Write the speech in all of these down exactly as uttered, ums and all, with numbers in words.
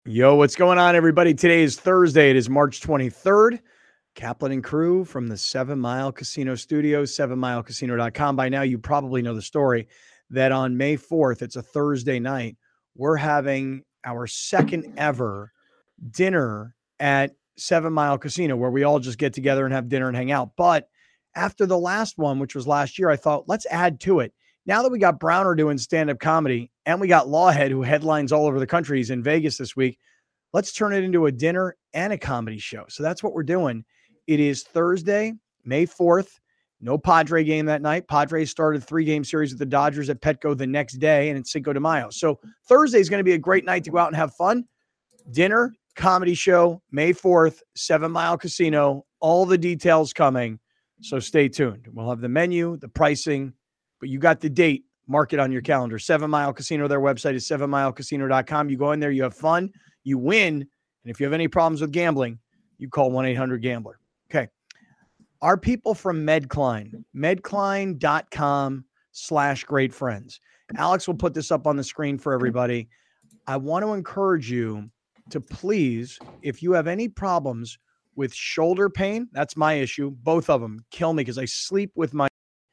Yo, what's going on, everybody? Today is Thursday. It is March twenty-third. Kaplan and crew from the Seven Mile Casino Studios, seven mile casino dot com. By now, you probably know the story that on May fourth, it's a Thursday night, we're having our second ever dinner at Seven Mile Casino, where we all just get together and have dinner and hang out. But after the last one, which was last year, I thought, let's add to it. Now that we got Browner doing stand-up comedy and we got Lawhead, who headlines all over the country, he's in Vegas this week, let's turn it into a dinner and a comedy show. So that's what we're doing. It is Thursday, May fourth. No Padre game that night. Padres started a three-game series with the Dodgers at Petco the next day, and it's Cinco de Mayo. So Thursday is going to be a great night to go out and have fun. Dinner, comedy show, May fourth, Seven Mile Casino. All the details coming, so stay tuned. We'll have the menu, the pricing, but you got the date. Mark it on your calendar. Seven Mile Casino, their website is seven mile casino dot com. You go in there, you have fun, you win, and if you have any problems with gambling, you call one eight hundred gambler. Okay. Our people from Medcline, medcline.com slash great friends. Alex will put this up on the screen for everybody. I want to encourage you to please, if you have any problems with shoulder pain, that's my issue. Both of them kill me because I sleep with my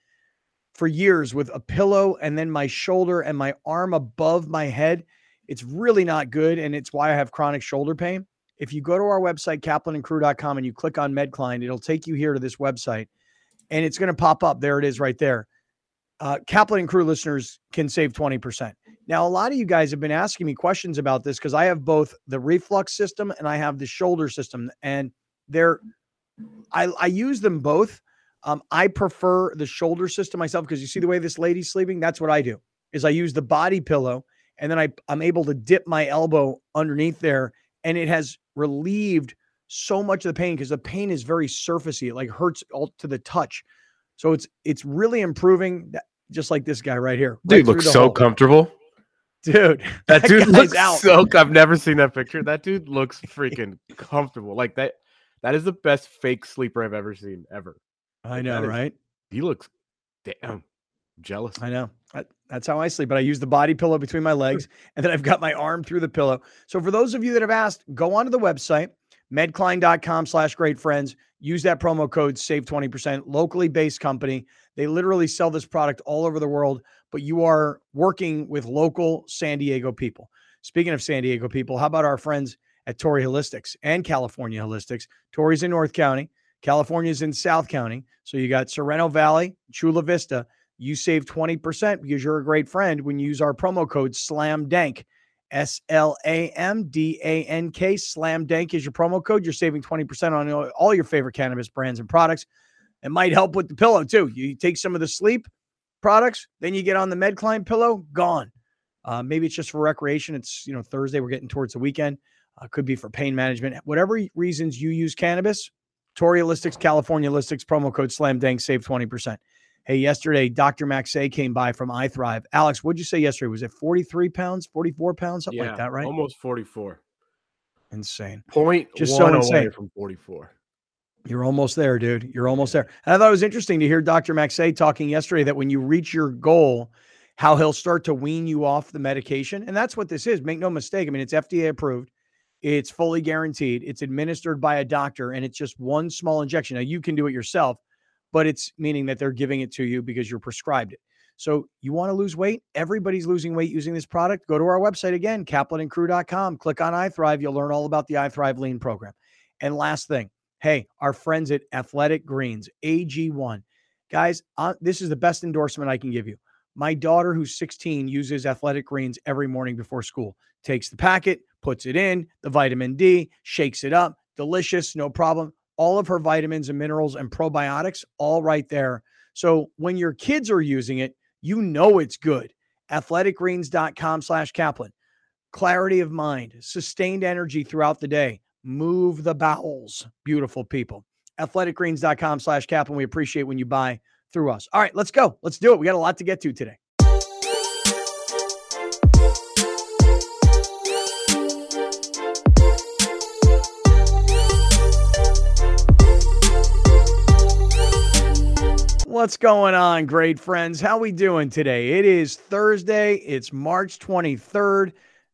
for years with a pillow and then my shoulder and my arm above my head. It's really not good, and it's why I have chronic shoulder pain. If you go to our website, kaplan and crew dot com, and you click on Medcline, it'll take you here to this website, and it's going to pop up. There it is right there. Uh, Kaplan and Crew listeners can save twenty percent. Now, a lot of you guys have been asking me questions about this because I have both the reflux system and I have the shoulder system, and they're I, I use them both. Um, I prefer the shoulder system myself because you see the way this lady's sleeping? That's what I do, is I use the body pillow, and then I, I'm able to dip my elbow underneath there, and it has relieved so much of the pain because the pain is very surfacey. It like hurts all to the touch. So it's it's really improving, that, just like this guy right here. Dude right looks so hole. comfortable. Dude, that, that dude looks out. so I've never seen that picture. That dude looks freaking comfortable. Like that. That is the best fake sleeper I've ever seen, ever. I know, is, right? He looks damn jealous. I know. I, that's how I sleep. But I use the body pillow between my legs, and then I've got my arm through the pillow. So for those of you that have asked, go onto the website, medcline.com slash great friends. Use that promo code, save twenty percent. Locally based company. They literally sell this product all over the world, but you are working with local San Diego people. Speaking of San Diego people, how about our friends at Torrey Holistics and California Holistics? Torrey's in North County. California's in South County. So you got Sereno Valley, Chula Vista. You save twenty percent because you're a great friend when you use our promo code SLAMDANK. S L A M D A N K. SLAMDANK is your promo code. You're saving twenty percent on all your favorite cannabis brands and products. It might help with the pillow too. You take some of the sleep products, then you get on the Medcline pillow, gone. Uh, maybe it's just for recreation. It's, you know, Thursday, we're getting towards the weekend. Uh, could be for pain management. Whatever reasons you use cannabis, Torrey Holistics, California Holistics, promo code SLAMDANK, save twenty percent. Hey, yesterday, Doctor Maxey came by from iThrive. Alex, what'd you say yesterday? Was it forty-three pounds, forty-four pounds, something yeah, like that, right? Almost forty-four. Insane. Point just one so insane. Away from forty-four. You're almost there, dude. You're almost there. And I thought it was interesting to hear Doctor Maxey talking yesterday that when you reach your goal, how he'll start to wean you off the medication. And that's what this is. Make no mistake. I mean, it's F D A approved. It's fully guaranteed. It's administered by a doctor, and it's just one small injection. Now, you can do it yourself, but it's meaning that they're giving it to you because you're prescribed it. So you want to lose weight? Everybody's losing weight using this product. Go to our website again, kaplan and crew dot com. Click on iThrive. You'll learn all about the iThrive Lean program. And last thing, hey, our friends at Athletic Greens, A G one. Guys, uh, this is the best endorsement I can give you. My daughter, who's sixteen, uses Athletic Greens every morning before school. Takes the packet, puts it in, the vitamin D, shakes it up. Delicious, no problem. All of her vitamins and minerals and probiotics, all right there. So when your kids are using it, you know it's good. athleticgreens.com slash Kaplan. Clarity of mind, sustained energy throughout the day. Move the bowels. Beautiful people. athleticgreens.com slash Kaplan. We appreciate when you buy through us. All right, let's go. Let's do it. We got a lot to get to today. What's going on, great friends? How we doing today? It is Thursday. It's March twenty-third.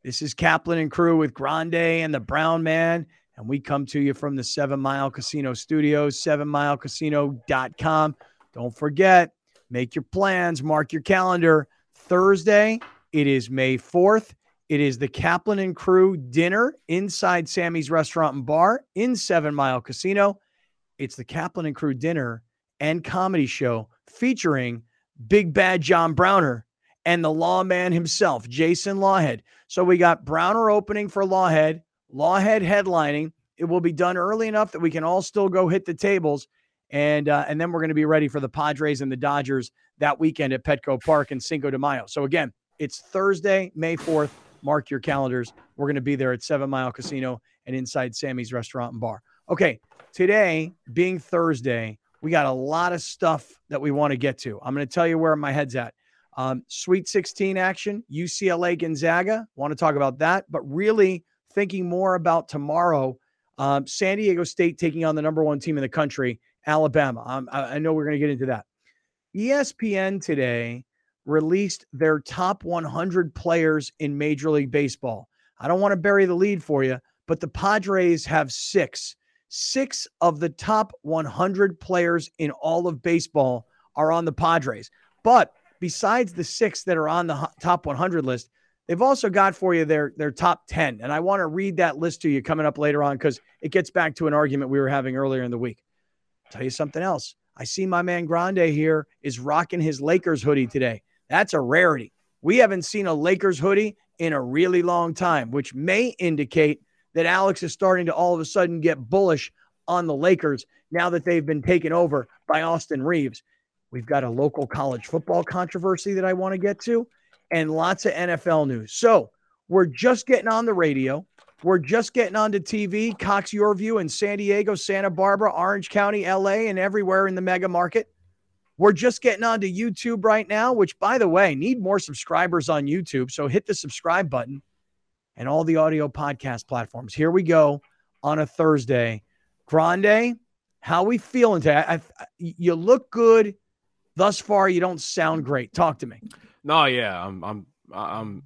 This is Kaplan and Crew with Grande and the Brown Man, and we come to you from the Seven Mile Casino Studios, seven mile casino dot com. Don't forget, make your plans, mark your calendar. Thursday, it is May fourth. It is the Kaplan and Crew dinner inside Sammy's Restaurant and Bar in Seven Mile Casino. It's the Kaplan and Crew dinner and comedy show featuring Big Bad John Browner and the lawman himself, Jason Lawhead. So we got Browner opening for Lawhead, Lawhead headlining. It will be done early enough that we can all still go hit the tables. And uh, and then we're going to be ready for the Padres and the Dodgers that weekend at Petco Park and Cinco de Mayo. So again, it's Thursday, May fourth. Mark your calendars. We're going to be there at Seven Mile Casino and inside Sammy's Restaurant and Bar. Okay, today being Thursday, we got a lot of stuff that we want to get to. I'm going to tell you where my head's at. Um, Sweet sixteen action, U C L A Gonzaga. Want to talk about that, but really thinking more about tomorrow. Um, San Diego State taking on the number one team in the country, Alabama. Um, I, I know we're going to get into that. E S P N today released their top one hundred players in Major League Baseball. I don't want to bury the lead for you, but the Padres have six. Six of the top one hundred players in all of baseball are on the Padres. But besides the six that are on the top one hundred list, they've also got for you their, their top ten. And I want to read that list to you coming up later on because it gets back to an argument we were having earlier in the week. I'll tell you something else. I see my man Grande here is rocking his Lakers hoodie today. That's a rarity. We haven't seen a Lakers hoodie in a really long time, which may indicate that Alex is starting to all of a sudden get bullish on the Lakers now that they've been taken over by Austin Reeves. We've got a local college football controversy that I want to get to and lots of N F L news. So we're just getting on the radio. We're just getting onto T V, Cox Yorview in San Diego, Santa Barbara, Orange County, L A, and everywhere in the mega market. We're just getting onto YouTube right now, which, by the way, need more subscribers on YouTube. So hit the subscribe button and all the audio podcast platforms. Here we go on a Thursday. Grande, how we feeling today? I, I, you look good thus far. You don't sound great. Talk to me. No, yeah, I'm, I'm, I'm,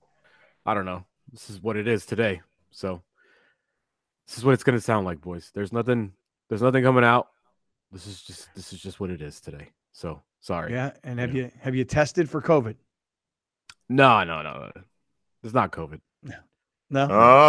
I don't know. This is what it is today. So this is what it's going to sound like, boys. There's nothing, there's nothing coming out. This is just, this is just what it is today. So sorry. Yeah. And have yeah. you, have you tested for COVID? No, no, no. It's not COVID. No. No.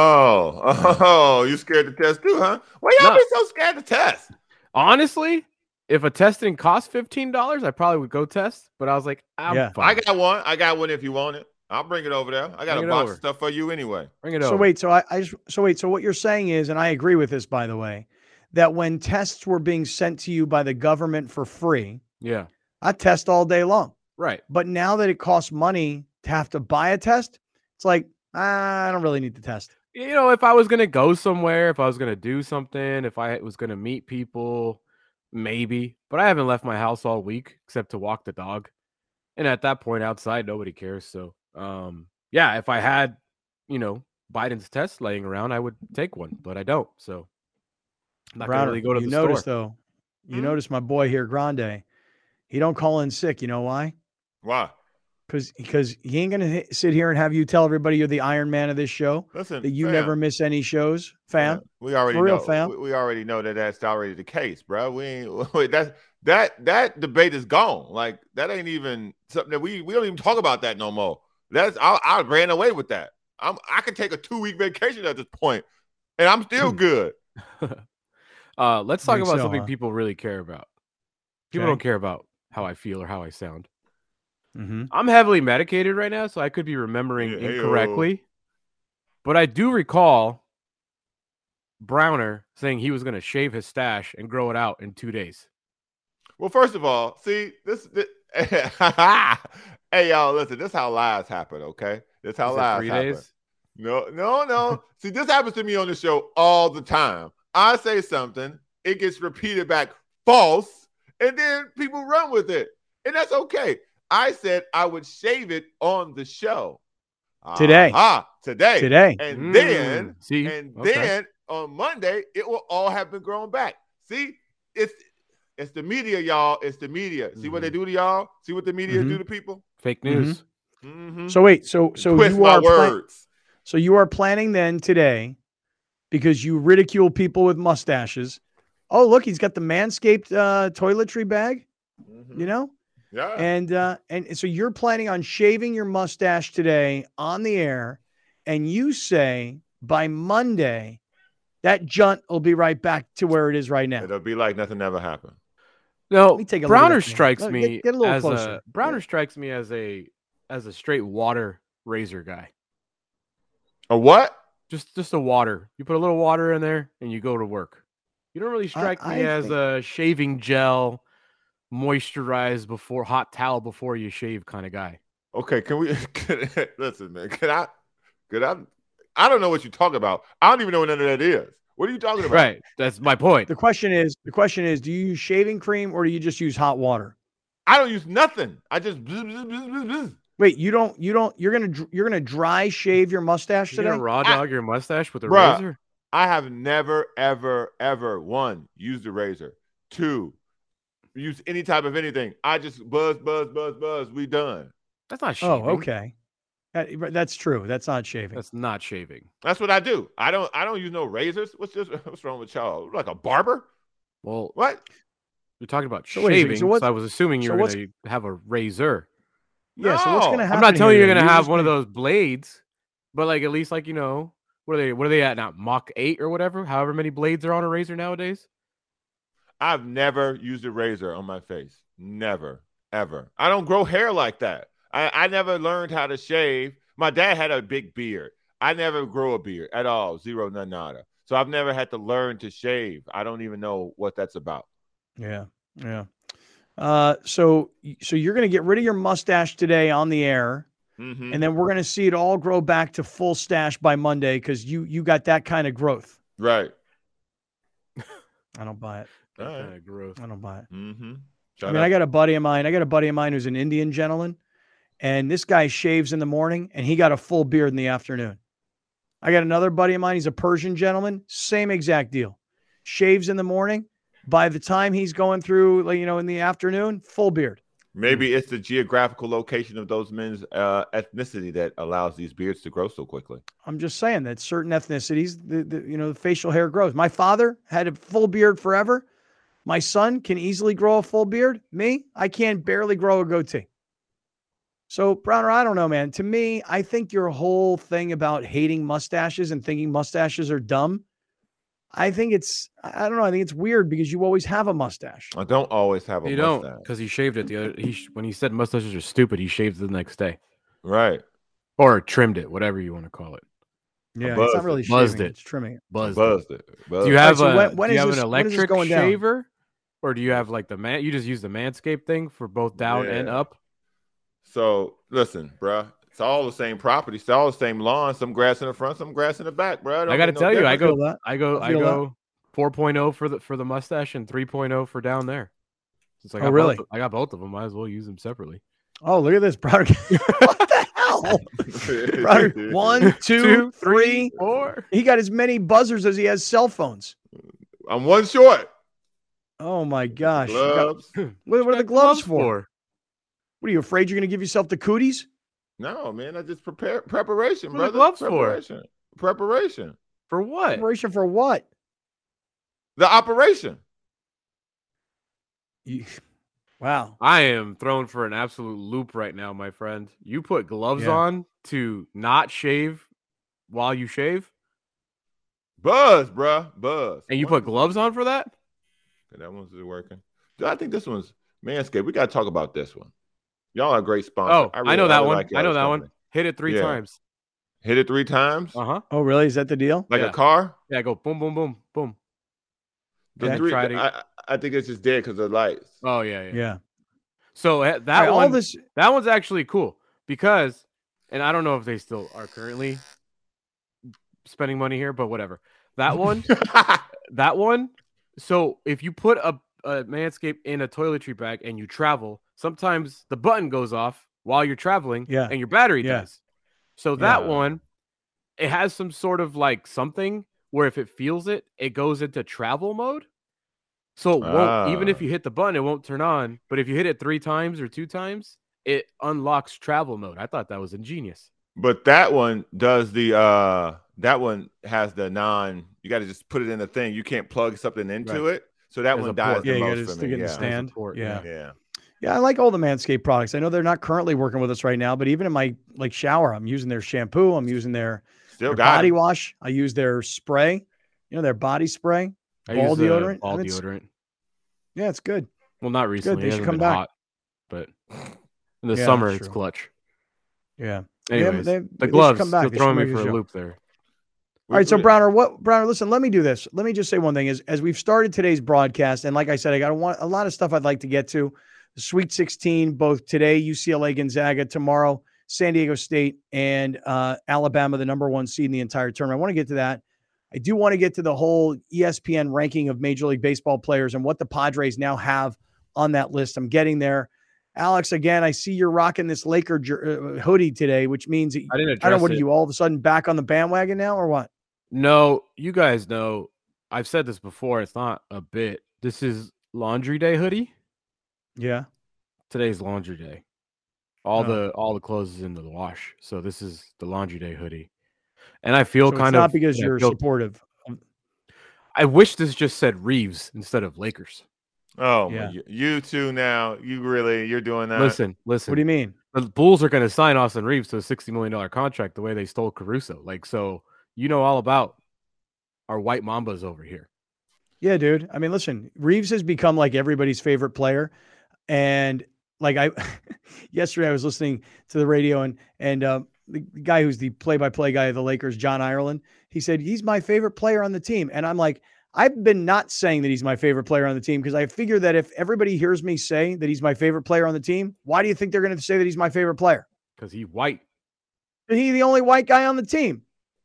Oh, oh, you scared to test too, huh? Why y'all No. be so scared to test? Honestly, if a testing cost fifteen dollars, I probably would go test. But I was like, I'm Yeah. fine. I got one. I got one if you want it. I'll bring it over there. I got Bring a it box over. of stuff for you anyway. Bring it So over. wait, so I, I just, so wait, so what you're saying is, and I agree with this, by the way, that when tests were being sent to you by the government for free, Yeah. I test all day long. Right. But now that it costs money to have to buy a test, it's like, ah, I don't really need to test. You know, if I was going to go somewhere, if I was going to do something, if I was going to meet people, maybe. But I haven't left my house all week except to walk the dog. And at that point outside, nobody cares. So, um, yeah, if I had, you know, Biden's test laying around, I would take one, but I don't. So I'm not going to Browner, really go to you the notice, store. though, you Hmm? notice my boy here, Grande, he don't call in sick. You know why? Why? Because because he ain't going to sit here and have you tell everybody you're the Iron Man of this show, Listen, that you fam, never miss any shows, fam. fam, We already For real, know. fam. We, we already know that that's already the case, bro. We ain't wait, that that that debate is gone. Like that ain't even something that we we don't even talk about that no more. That's I, I ran away with that. I'm I could take a two week vacation at this point, and I'm still good. uh, let's talk Think about so, something huh? people really care about. People Okay. don't care about how I feel or how I sound. Mm-hmm. I'm heavily medicated right now, so I could be remembering Yeah, heyo. incorrectly. But I do recall Browner saying he was going to shave his stash and grow it out in two days. Well, first of all, see this. this hey, y'all, listen. This is how lies happen. Okay, this is how Is it lies three happen. days? No, no, no. See, this happens to me on the show all the time. I say something, it gets repeated back false, and then people run with it, and that's okay. I said I would shave it on the show Today. Ah, today, Today. and Mm, then, see, and okay. then on Monday it will all have been grown back. See, it's it's the media, y'all. It's the media. See what they do to y'all. See what the media Mhm. do to people. Fake Mhm. news. Mhm. So wait, so so Twist you my are plan- words. So you are planning then today, because you ridicule people with mustaches. Oh, look, he's got the Manscaped uh, toiletry bag, Mhm. you know? Yeah. And uh, and so you're planning on shaving your mustache today on the air, and you say by Monday that junt will be right back to where it is right now. It'll be like nothing ever happened. No, Let me take a look at Browner that thing. strikes Look, me get- get a little as closer. a Browner Yeah. strikes me as a as a straight water razor guy. A what? Just just a water. You put a little water in there and you go to work. You don't really strike I me as think- a shaving gel, moisturize before hot towel before you shave kind of guy. Okay, can we can, listen, man? Can I? Could I? I don't know what you're talking about. I don't even know what none of that is. What are you talking about? Right. That's my point. The question is, the question is, do you use shaving cream or do you just use hot water? I don't use nothing. I just. bzz, bzz, bzz, bzz, bzz. Wait, you don't, you don't, you're gonna, dr- you're gonna dry shave your mustache You're today? gonna raw dog your mustache with a Bruh. razor? I have never, ever, ever one used a razor. Two, use any type of anything. I just buzz, buzz, buzz, buzz. We done. That's not shaving. Oh, okay. That- that's true. That's not shaving. That's not shaving. That's what I do. I don't. I don't use no razors. What's this? What's wrong with y'all? Like a barber? Well, What? you're talking about So wait a second, shaving, so so, what's- I was assuming you so were what's- gonna have a razor. Yeah. So what's No. gonna I'm happen? I'm not telling you here you're then? gonna have just one of gonna- those blades, but like at least like you know what are they? What are they at now? Mach eight or whatever? However many blades are on a razor nowadays. I've never used a razor on my face. Never, ever. I don't grow hair like that. I, I never learned how to shave. My dad had a big beard. I never grew a beard at all. Zero, none, nada. So I've never had to learn to shave. I don't even know what that's about. Yeah. Yeah. Uh, so, so you're gonna get rid of your mustache today on the air, Mhm. and then we're gonna see it all grow back to full stash by Monday because you you got that kind of growth. Right. I don't buy it. All right. Kind of growth. I don't buy it. Mm-hmm. I mean, I got a buddy of mine. I got a buddy of mine who's an Indian gentleman, and this guy shaves in the morning, and he got a full beard in the afternoon. I got another buddy of mine. He's a Persian gentleman. Same exact deal. Shaves in the morning. By the time he's going through, like, you know, in the afternoon, full beard. Maybe it's the geographical location of those men's uh, ethnicity that allows these beards to grow so quickly. I'm just saying that certain ethnicities, the, the you know, the facial hair grows. My father had a full beard forever. My son can easily grow a full beard. Me, I can barely grow a goatee. So, Browner, I don't know, man. To me, I think your whole thing about hating mustaches and thinking mustaches are dumb, I think it's, I don't know. I think it's weird because you always have a mustache. I don't always have a You mustache. don't because he shaved it the other. He sh- when he said mustaches are stupid, he shaved it the next day Right. or trimmed it, whatever you want to call it. Yeah, it's buzzed not really it. Buzzed shaving, it. It's trimming it. Buzzed. it. Buzzed it. Buzzed Do you it. have so a when- when do you is have this- an when is this electric going down? shaver, or do you have like the man? You just use the Manscaped thing for both down and Yeah. up. So listen, bruh. It's all the same property. It's all the same lawn. Some grass in the front, some grass in the back, bruh. I got to tell you, I feel go, that. I go, I I feel that. go four point oh for the for the mustache and three point oh for down there. Since I Oh, got really? Both, I got both of them. Might as well use them separately. Oh, look at this, Browner. What the hell? Browner, one, two, three. four. He got as many buzzers as he has cell phones. I'm one short. Oh my gosh. You got- Gloves. what, what are the gloves for? for? What are you afraid you're going to give yourself the cooties? No, man. I just prepare preparation, What are the brother. gloves for? preparation. Preparation. For what? Preparation for what? The operation. You, wow. I am thrown for an absolute loop right now, my friend. You put gloves Yeah. on to not shave while you shave, Buzz, bruh. Buzz. and you One- put gloves on for that? Okay, that one's working. Dude, I think this one's Manscaped. We got to talk about this one. Y'all are a great sponsor. Oh, I, really- know that really one. like I know y'all's that one. company. Hit it three Yeah. times. Hit it three times, Uh huh. Oh, really? Is that the deal? like yeah. a car. Yeah, go boom, boom, boom, boom. The Okay. three, Try to- I, I think it's just dead because of the lights. Oh yeah, yeah. Yeah. So uh, All that right, one, all this. that one's actually cool because, and I don't know if they still are currently spending money here, but whatever. That one, that one. So if you put a, a Manscaped in a toiletry bag and you travel, sometimes the button goes off while you're traveling, Yeah. and your battery Yeah. dies. So that Yeah. one, it has some sort of like something where if it feels it, it goes into travel mode. So it won't, even if Ah. you hit the button, it won't turn on. But if you hit it three times or two times, it unlocks travel mode. I thought that was ingenious. But that one does the uh that one has the non. You got to just put it in the thing. You can't plug something into Right. it. So that There's a one dies port. the Yeah, you most got to for stick me. it in the Yeah. stand. port, Yeah. yeah. Yeah. Yeah, I like all the Manscaped products. I know they're not currently working with us right now, but even in my like shower, I'm using their shampoo. I'm using their, Still their got body it. wash. I use their spray, you know, their body spray, I ball use, uh, deodorant. ball I mean, it's- deodorant. Yeah, it's good. Well, not good. recently. They It should hasn't come been back. hot, but in the Yeah, summer that's it's true. clutch. Yeah. They haven't- Anyways, they- the they should gloves come back. still They should throwing me make a for a show. loop there. All right, so We- Browner, what Browner? Listen, let me do this. Let me just say one thing: is as we've started today's broadcast, and like I said, I got a, want, a lot of stuff I'd like to get to. The Sweet sixteen, both today, U C L A, Gonzaga, tomorrow, San Diego State, and uh, Alabama, the number one seed in the entire tournament. I want to get to that. I do want to get to the whole E S P N ranking of Major League Baseball players and what the Padres now have on that list. I'm getting there. Alex, again, I see you're rocking this Laker jer- uh, hoodie today, which means that, I didn't I don't know, address what are it. you all of a sudden back on the bandwagon now or what? No, you guys know. I've said this before. It's not a bit. This is laundry day hoodie. Yeah. Today's laundry day. All Oh. the all the clothes is in the wash. So this is the laundry day hoodie. And I feel So kind it's of not because I you're feel- supportive. I wish this just said Reeves instead of Lakers. Oh, Yeah. you, you two now. You really you're doing that. Listen, listen. What do you mean? The Bulls are going to sign Austin Reeves to a sixty million dollars contract the way they stole Caruso. Like, so you know all about our white mambas over here. Yeah, dude. I mean, listen, Reeves has become like everybody's favorite player. And like I, yesterday I was listening to the radio and, and uh, the guy who's the play-by-play guy of the Lakers, John Ireland, he said, he's my favorite player on the team. And I'm like, I've been not saying that he's my favorite player on the team because I figure that if everybody hears me say that he's my favorite player on the team, why do you think they're going to say that he's my favorite player? Because he's white. He's the only white guy on the team,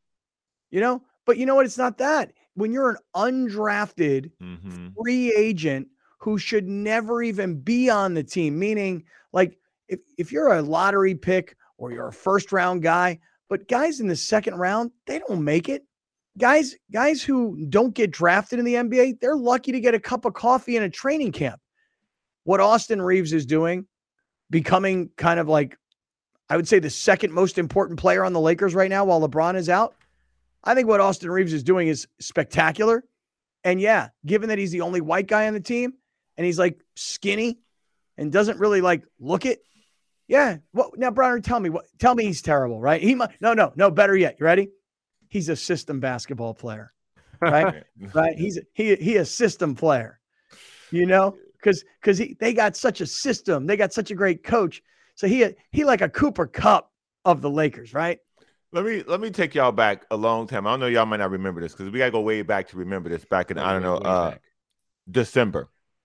you know? But you know what? It's not that. When you're an undrafted Mm-hmm. free agent who should never even be on the team, meaning like if, if you're a lottery pick or you're a first round guy, but guys in the second round, they don't make it. Guys, guys who don't get drafted in the N B A, they're lucky to get a cup of coffee in a training camp. What Austin Reeves is doing, becoming kind of like, I would say the second most important player on the Lakers right now while LeBron is out. I think what Austin Reeves is doing is spectacular. And yeah, given that he's the only white guy on the team and he's like skinny and doesn't really like look it. Yeah. What now, Browner, tell me what, tell me he's terrible, right? He might, no, no, no, better yet. You ready? He's a system basketball player, right? right. He's, he, he a system player, you know, cause, cause he, they got such a system. They got such a great coach. So he, he like a Cooper Cup of the Lakers, right? Let me let me take y'all back a long time. I don't know, y'all might not remember this because we gotta go way back to remember this. Back in I don't know Way uh, back. December,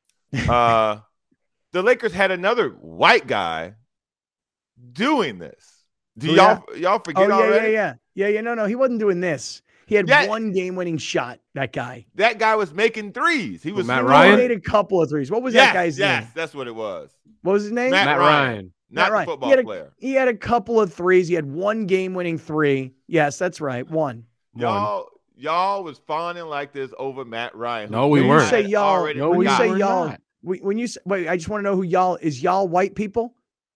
uh, the Lakers had another white guy doing this. Do Oh, y'all y'all forget Oh, yeah, already? yeah, yeah. Yeah, yeah. No, no, he wasn't doing this. He had Yeah. one game-winning shot, that guy. That guy was making threes. He was Matt He Ryan? made a couple of threes. What was yes, that guy's yes, name? that's what it was. What was his name? Matt Matt Ryan. Ryan. Not Matt the Ryan. football He had, a, player. he had a couple of threes. He had one game-winning three. Yes, that's right. One. Y'all, y'all was fawning like this over Matt Ryan. No, who we you weren't. When you say had y'all, already No, when you we say were y'all, not. we, when you say, wait, I just want to know who y'all is. Y'all white people?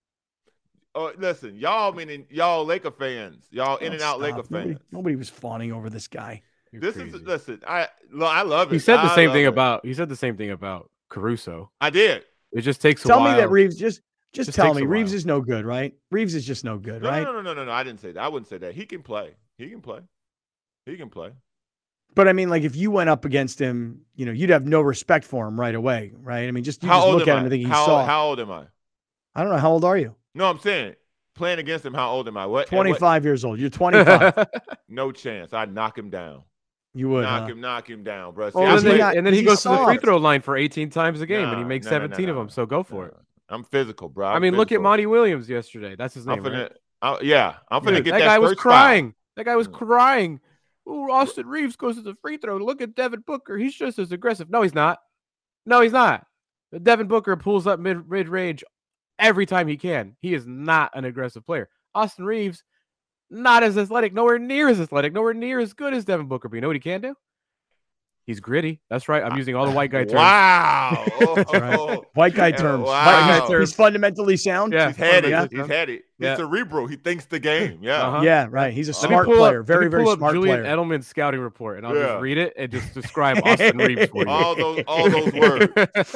Oh, listen, y'all meaning y'all Laker fans, y'all in Oh, and out stop. Laker Nobody, fans. nobody was fawning over this guy. You're This crazy. is listen. I lo- I love it. He said the I same love thing it. about. He said the same thing about Caruso. I did. It just takes a Tell while. me that Reeves just just, Just tell takes me a Reeves while. is no good, right? Reeves is just no good, No, right? no, no, no, no, no. I didn't say that. I wouldn't say that. He can play. He can play. He can play. But I mean, like if you went up against him, you know, you'd have no respect for him right away, right? I mean, just you How just old look am at him I? and think he's How, soft. how old am I? I don't know. How old are you? No, I'm saying playing against him. How old am I? What? at what- twenty-five years old. You're twenty-five. No chance. I'd knock him down. You would. knock huh? him. Knock him down, bro. See, Oh, I and, is then he he, play- not- and then he he's goes to the free soft. throw line for eighteen times a game, and he Nah, makes no, no, no, seventeen of no. them. So go for Nah. it. I'm physical, bro. I I'm mean, look at physical. Monty Williams yesterday. That's his I'm name, finna, right? I- yeah, I'm finna Yeah, get that that, guy was first crying. That guy was Mm. crying. Ooh, Austin Reeves goes to the free throw. Look at Devin Booker. He's just as aggressive. No, he's not. No, he's not. Devin Booker pulls up mid mid range every time he can. He is not an aggressive player. Austin Reeves, not as athletic, nowhere near as athletic, nowhere near as good as Devin Booker. But you know what he can do? He's gritty. That's right. I'm using all the white guy terms. Wow. Oh, right. White guy yeah, terms. wow. White guy Terms. terms. He's fundamentally sound. Yeah. He's heady. Yeah. He's heady. He's Yeah. cerebral. He thinks the game. Yeah. Uh-huh. Yeah, right. He's a Let me smart pull player. Up, very, let me very pull up smart Julian player. Edelman's scouting report, and I'll Yeah. just read it and just describe Austin Reeves for you. All those, all those words.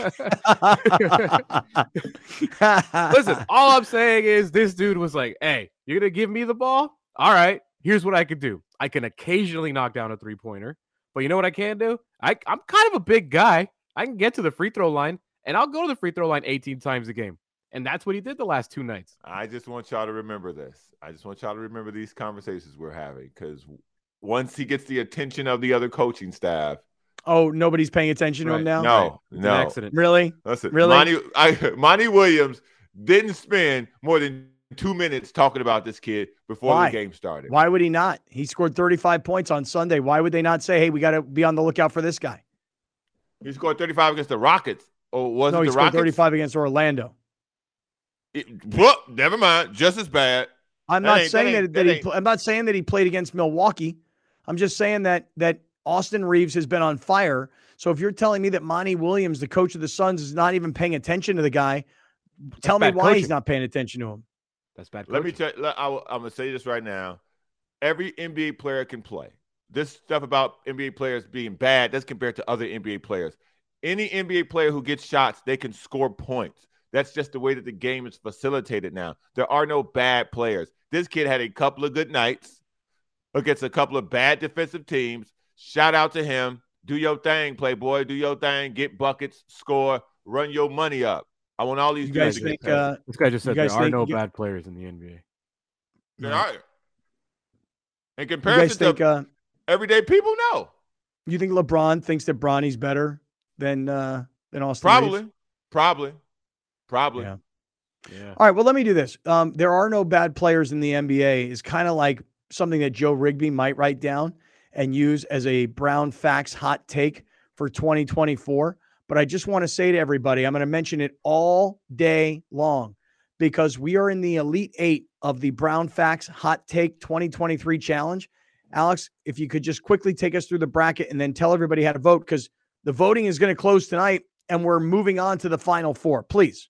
Listen, all I'm saying is this dude was like, hey, you're going to give me the ball? All right, here's what I could do. I can occasionally knock down a three-pointer, but you know what I can do? I, I'm kind of a big guy. I can get to the free throw line, and I'll go to the free throw line eighteen times a game. And that's what he did the last two nights. I just want y'all to remember this. I just want y'all to remember these conversations we're having, because once he gets the attention of the other coaching staff. Oh, nobody's paying attention to him Right. now? No, It's no. an accident. Really? Listen, Really? Monty, I, Monty Williams didn't spend more than two minutes talking about this kid before Why? the game started. Why would he not? He scored thirty-five points on Sunday. Why would they not say, hey, we got to be on the lookout for this guy? He scored thirty-five against the Rockets. Or was No, it he the scored Rockets? thirty-five against Orlando. It, whoop, never mind. Just as bad. I'm That not ain't- saying that that, ain't- that that he. ain't- pl- I'm not saying that he played against Milwaukee. I'm just saying that that Austin Reeves has been on fire. So if you're telling me that Monty Williams, the coach of the Suns, is not even paying attention to the guy, tell me bad why he's coaching. not paying attention to him. That's bad Let me coaching. tell you, I, I'm going to say this right now. Every N B A player can play. This stuff about N B A players being bad, that's compared to other N B A players. Any N B A player who gets shots, they can score points. That's just the way that the game is facilitated now. There are no bad players. This kid had a couple of good nights against a couple of bad defensive teams. Shout out to him. Do your thing, Playboy. Do your thing. Get buckets, score, run your money up. I want all these You dudes guys to get think? paid. Uh, This guy just you said there guys are think no you- bad players in the N B A. There Right. are. In you comparison guys think? to Uh, everyday people, no. you think LeBron thinks that Bronny's better than uh, than Austin Probably. Reeves? Probably. Probably. Yeah. Yeah. All right, well, let me do this. Um, there are no bad players in the N B A is kind of like something that Joe Rigby might write down and use as a Brown Facts hot take for twenty twenty-four. But I just want to say to everybody, I'm going to mention it all day long because we are in the Elite Eight of the Brown Facts Hot Take twenty twenty-three Challenge. Alex, if you could just quickly take us through the bracket and then tell everybody how to vote, because the voting is going to close tonight and we're moving on to the Final Four. Please.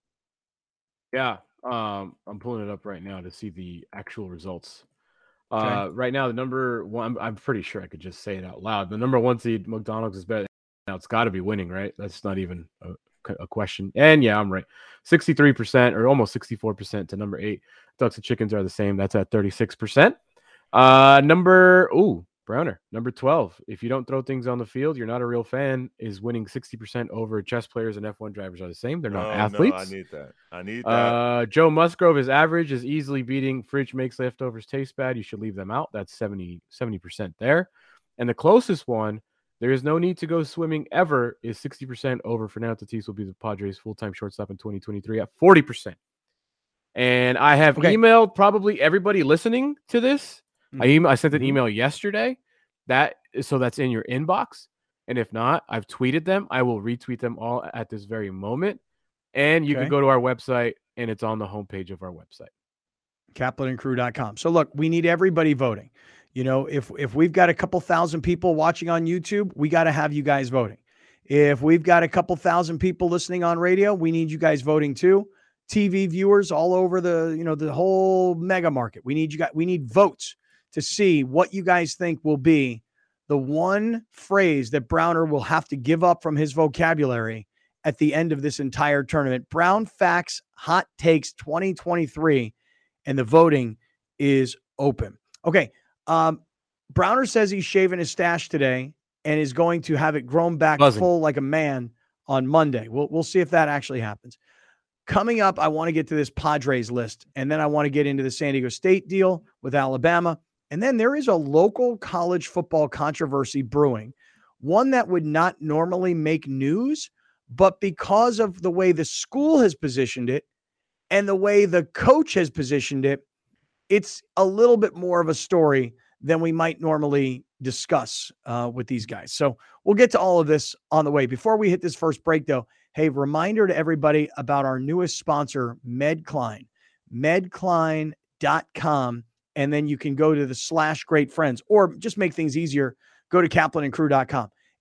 Yeah, um, I'm pulling it up right now to see the actual results. Okay. Uh, right now, the number one, I'm, I'm pretty sure I could just say it out loud. The number one seed, McDonald's, is better. Now it's got to be winning, right? That's not even a, a question. And yeah, I'm right. sixty-three percent or almost sixty-four percent to number eight. Ducks and Chickens are the same. That's at thirty-six percent. Uh, number, ooh, Browner, number twelve. If you don't throw things on the field, you're not a real fan, is winning sixty percent over. Chess players and F one drivers are the same. They're not Oh, athletes. No, I need that. I need that. Uh, Joe Musgrove is average, is easily beating Fridge makes leftovers taste bad. You should leave them out. That's seventy percent there. And the closest one, there is no need to go swimming ever, is sixty percent over. Fernando Tatis will be the Padres' full-time shortstop in twenty twenty-three at forty percent. And I have Okay. emailed probably everybody listening to this. I, email, I sent an Mhm. email yesterday. That so that's in your inbox. And if not, I've tweeted them. I will retweet them all at this very moment. And you Okay. can go to our website, and it's on the homepage of our website. kaplan and crew dot com. So look, we need everybody voting. You know, if if we've got a couple thousand people watching on YouTube, we got to have you guys voting. If we've got a couple thousand people listening on radio, we need you guys voting too. T V viewers all over the, you know, the whole mega market. We need you guys, we need votes to see what you guys think will be the one phrase that Browner will have to give up from his vocabulary at the end of this entire tournament. Brown Facts Hot Takes twenty twenty-three, and the voting is open. Okay. Um, Browner says he's shaving his stash today and is going to have it grown back Buzzing. full like a man on Monday. We'll, we'll see if that actually happens. Coming up, I want to get to this Padres list, and then I want to get into the San Diego State deal with Alabama. And then there is a local college football controversy brewing, one that would not normally make news, but because of the way the school has positioned it and the way the coach has positioned it, it's a little bit more of a story than we might normally discuss uh, with these guys. So we'll get to all of this on the way. Before we hit this first break, though, hey, reminder to everybody about our newest sponsor, MedCline, medcline dot com. And then you can go to the slash great friends, or just make things easier, go to kaplan and crew dot com.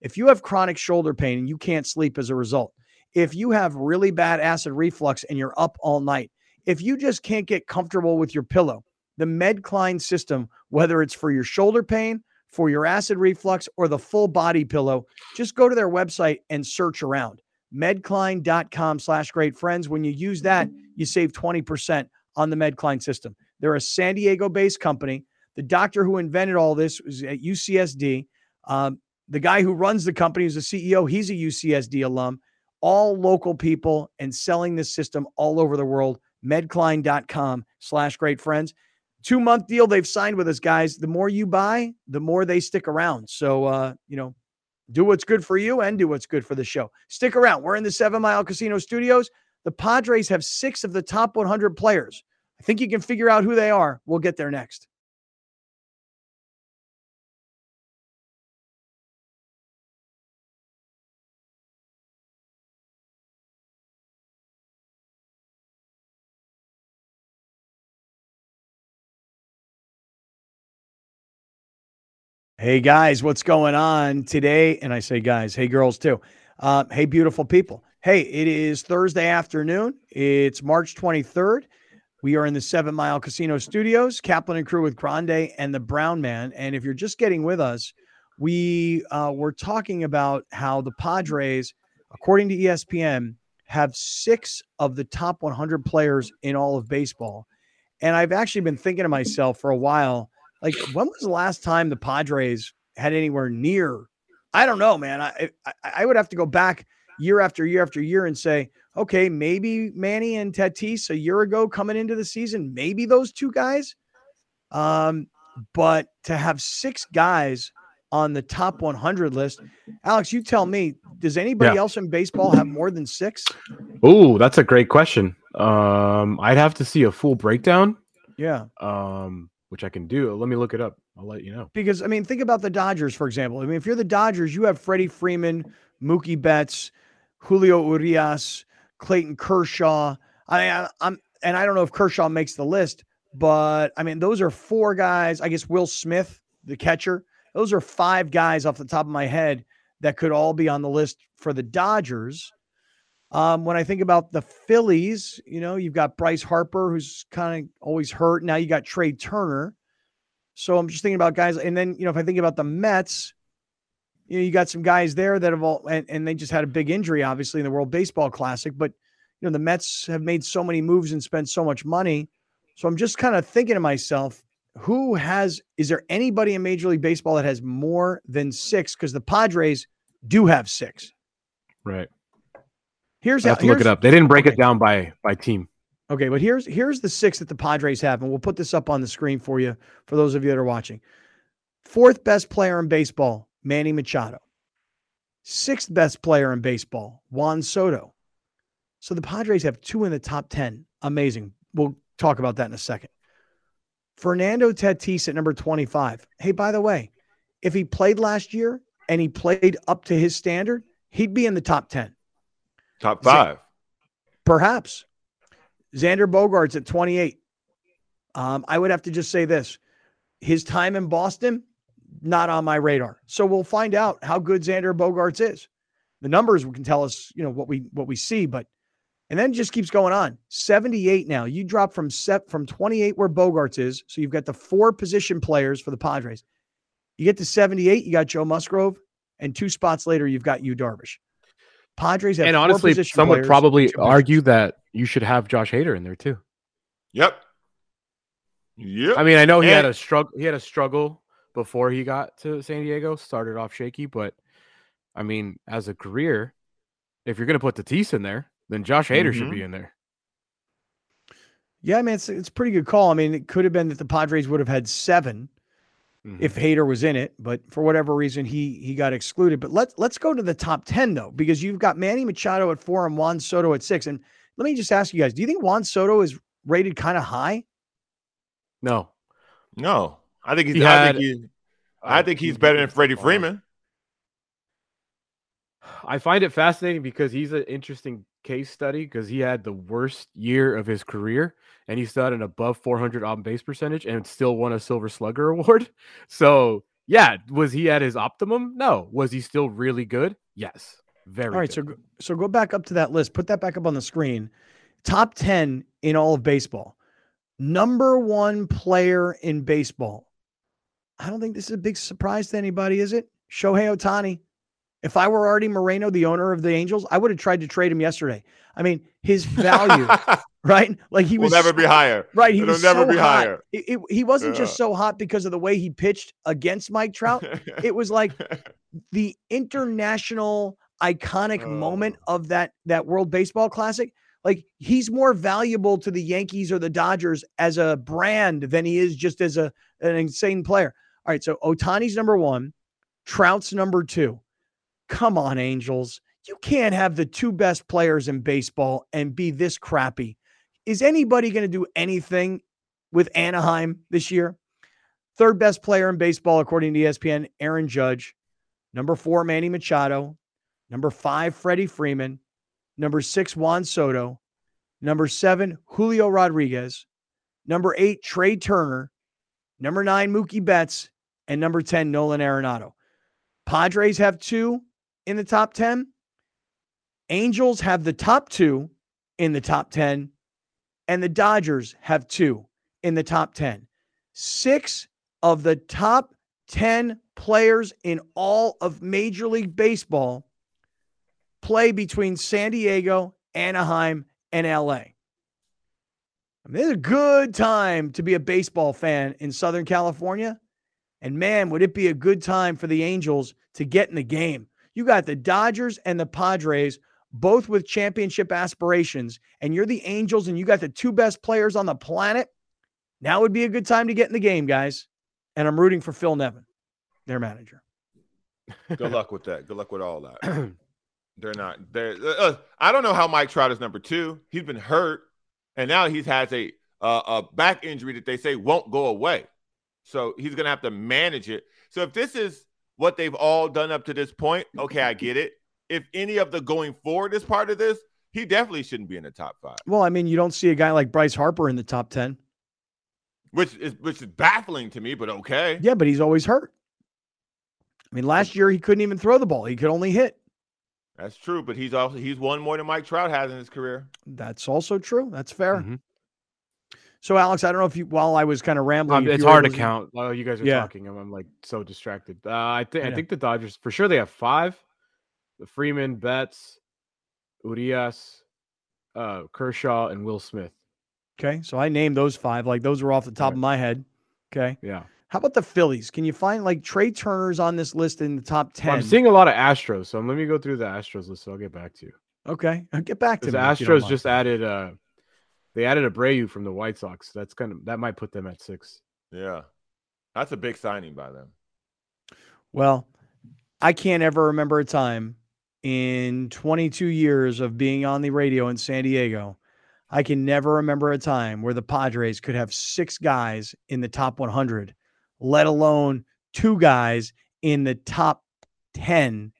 If you have chronic shoulder pain and you can't sleep as a result, if you have really bad acid reflux and you're up all night, if you just can't get comfortable with your pillow, the Medcline system, whether it's for your shoulder pain, for your acid reflux, or the full body pillow, just go to their website and search around. Medcline.com slash great friends. When you use that, you save twenty percent on the Medcline system. They're a San Diego-based company. The doctor who invented all this was at U C S D. Um, the guy who runs the company is the C E O. He's a U C S D alum. All local people and selling this system all over the world. Medcline.com slash great friends. Two-month deal they've signed with us, guys. The more you buy, the more they stick around. So, uh, you know, do what's good for you and do what's good for the show. Stick around. We're in the Seven Mile Casino Studios. The Padres have six of the top one hundred players. I think you can figure out who they are. We'll get there next. Hey, guys, what's going on today? And I say guys, hey, girls, too. Uh, hey, beautiful people. Hey, it is Thursday afternoon. It's March twenty-third. We are in the Seven Mile Casino Studios, Kaplan and Crew with Grande and the Brown Man. And if you're just getting with us, we uh, were talking about how the Padres, according to E S P N, have six of the top one hundred players in all of baseball. And I've actually been thinking to myself for a while, like, when was the last time the Padres had anywhere near? I don't know, man. I, I I would have to go back year after year after year and say, okay, maybe Manny and Tatis a year ago coming into the season, maybe those two guys. Um, but to have six guys on the top one hundred list, Alex, you tell me, does anybody yeah. else in baseball have more than six? Oh, that's a great question. Um, I'd have to see a full breakdown. Yeah. Um. Which I can do. Let me look it up. I'll let you know. Because, I mean, think about the Dodgers, for example. I mean, if you're the Dodgers, you have Freddie Freeman, Mookie Betts, Julio Urias, Clayton Kershaw. I mean, I, I'm, and I don't know if Kershaw makes the list, but, I mean, those are four guys. I guess Will Smith, the catcher. Those are five guys off the top of my head that could all be on the list for the Dodgers. Um, when I think about the Phillies, you know, you've got Bryce Harper, who's kind of always hurt. Now you got Trey Turner. So I'm just thinking about guys. And then, you know, if I think about the Mets, you know, you got some guys there that have all, and, and they just had a big injury, obviously, in the World Baseball Classic. But, you know, the Mets have made so many moves and spent so much money. So I'm just kind of thinking to myself, who has, is there anybody in Major League Baseball that has more than six? Because the Padres do have six. Right. Here's I have how, to look it up. They didn't break okay. it down by by team. Okay, but here's here's the six that the Padres have, and we'll put this up on the screen for you for those of you that are watching. Fourth best player in baseball, Manny Machado. Sixth best player in baseball, Juan Soto. So the Padres have two in the top ten. Amazing. We'll talk about that in a second. Fernando Tatis at number twenty-five. Hey, by the way, if he played last year and he played up to his standard, he'd be in the top ten. Top five. Perhaps. Xander Bogaerts at twenty-eight. Um, I would have to just say this. His time in Boston, not on my radar. So we'll find out how good Xander Bogaerts is. The numbers can tell us, you know, what we what we see, but and then it just keeps going on. seventy-eight now. You drop from set from twenty-eight where Bogaerts is. So you've got the four position players for the Padres. You get to seventy-eight, you got Joe Musgrove, and two spots later, you've got Yu Darvish. Padres have and four honestly, position some would players, probably argue that you should have Josh Hader in there too. Yep. Yep. I mean, I know he and- had a struggle. He had a struggle before he got to San Diego. Started off shaky, but I mean, as a career, if you're going to put Tatis in there, then Josh Hader mm-hmm. should be in there. Yeah, I mean, it's it's a pretty good call. I mean, it could have been that the Padres would have had seven. Mm-hmm. If Hader was in it, but for whatever reason, he he got excluded. But let's let's go to the top ten, though, because you've got Manny Machado at four and Juan Soto at six. And let me just ask you guys, do you think Juan Soto is rated kind of high? No. No. I think he's he I had, think he, I think he's better than Freddie Freeman. I find it fascinating because he's an interesting case study because he had the worst year of his career and he still had an above four hundred on base percentage and still won a Silver Slugger award. So Yeah. Was he at his optimum? No. Was he still really good? Yes. Very All right. good. So, go- so go back up to that list. Put that back up on the screen. Top ten in all of baseball. Number one player in baseball. I don't think this is a big surprise to anybody, is it? Shohei Ohtani. If I were Artie Moreno, the owner of the Angels, I would have tried to trade him yesterday. I mean, his value, right? Like he will was never so, be higher. Right. He It'll was never so be hot. higher. It, it, he wasn't Yeah. just so hot because of the way he pitched against Mike Trout. It was like the international iconic Oh. moment of that, that World Baseball Classic. Like he's more valuable to the Yankees or the Dodgers as a brand than he is just as a, an insane player. All right. So Ohtani's number one, Trout's number two. Come on, Angels. You can't have the two best players in baseball and be this crappy. Is anybody going to do anything with Anaheim this year? Third best player in baseball, according to E S P N, Aaron Judge. Number four, Manny Machado. Number five, Freddie Freeman. Number six, Juan Soto. Number seven, Julio Rodriguez. Number eight, Trey Turner. Number nine, Mookie Betts. And number ten, Nolan Arenado. Padres have two in the top ten. Angels have the top two in the top ten. And the Dodgers have two in the top ten. Six of the top ten players in all of Major League Baseball play between San Diego, Anaheim, and L A. I mean, this is a good time to be a baseball fan in Southern California. And man, would it be a good time for the Angels to get in the game. You got the Dodgers and the Padres, both with championship aspirations, and you're the Angels and you got the two best players on the planet. Now would be a good time to get in the game, guys. And I'm rooting for Phil Nevin, their manager. Good luck with that. Good luck with all that. They're not. They're. Uh, I don't know how Mike Trout is number two. He's been hurt, and now he has a uh, a back injury that they say won't go away. So he's gonna have to manage it. So if this is what they've all done up to this point, okay, I get it. If any of the going forward is part of this, he definitely shouldn't be in the top five. Well, I mean, you don't see a guy like Bryce Harper in the top ten. Which is which is baffling to me, but okay. Yeah, but he's always hurt. I mean, last year he couldn't even throw the ball. He could only hit. That's true, but he's also he's won more than Mike Trout has in his career. That's also true. That's fair. Mm-hmm. So, Alex, I don't know if you, while I was kind of rambling, Um, if it's you were hard to able count while you guys are Yeah. talking. I'm, I'm like so distracted. Uh, I think I I, know. think the Dodgers for sure they have five: the Freeman, Betts, Urias, uh, Kershaw, and Will Smith. Okay, so I named those five. Like those were off the top Right. of my head. Okay. Yeah, How about the Phillies? Can you find like Trey Turner's on this list in the top ten? well, I'm seeing a lot of Astros. So let me go through the Astros list. So I'll get back to you. Okay, uh, get back to Because me. the if you don't Astros mind. just added uh they added Abreu from the White Sox. That's kind of that might put them at six. Yeah. That's a big signing by them. Well, I can't ever remember a time in twenty-two years of being on the radio in San Diego. I can never remember a time where the Padres could have six guys in the top one hundred, let alone two guys in the top ten.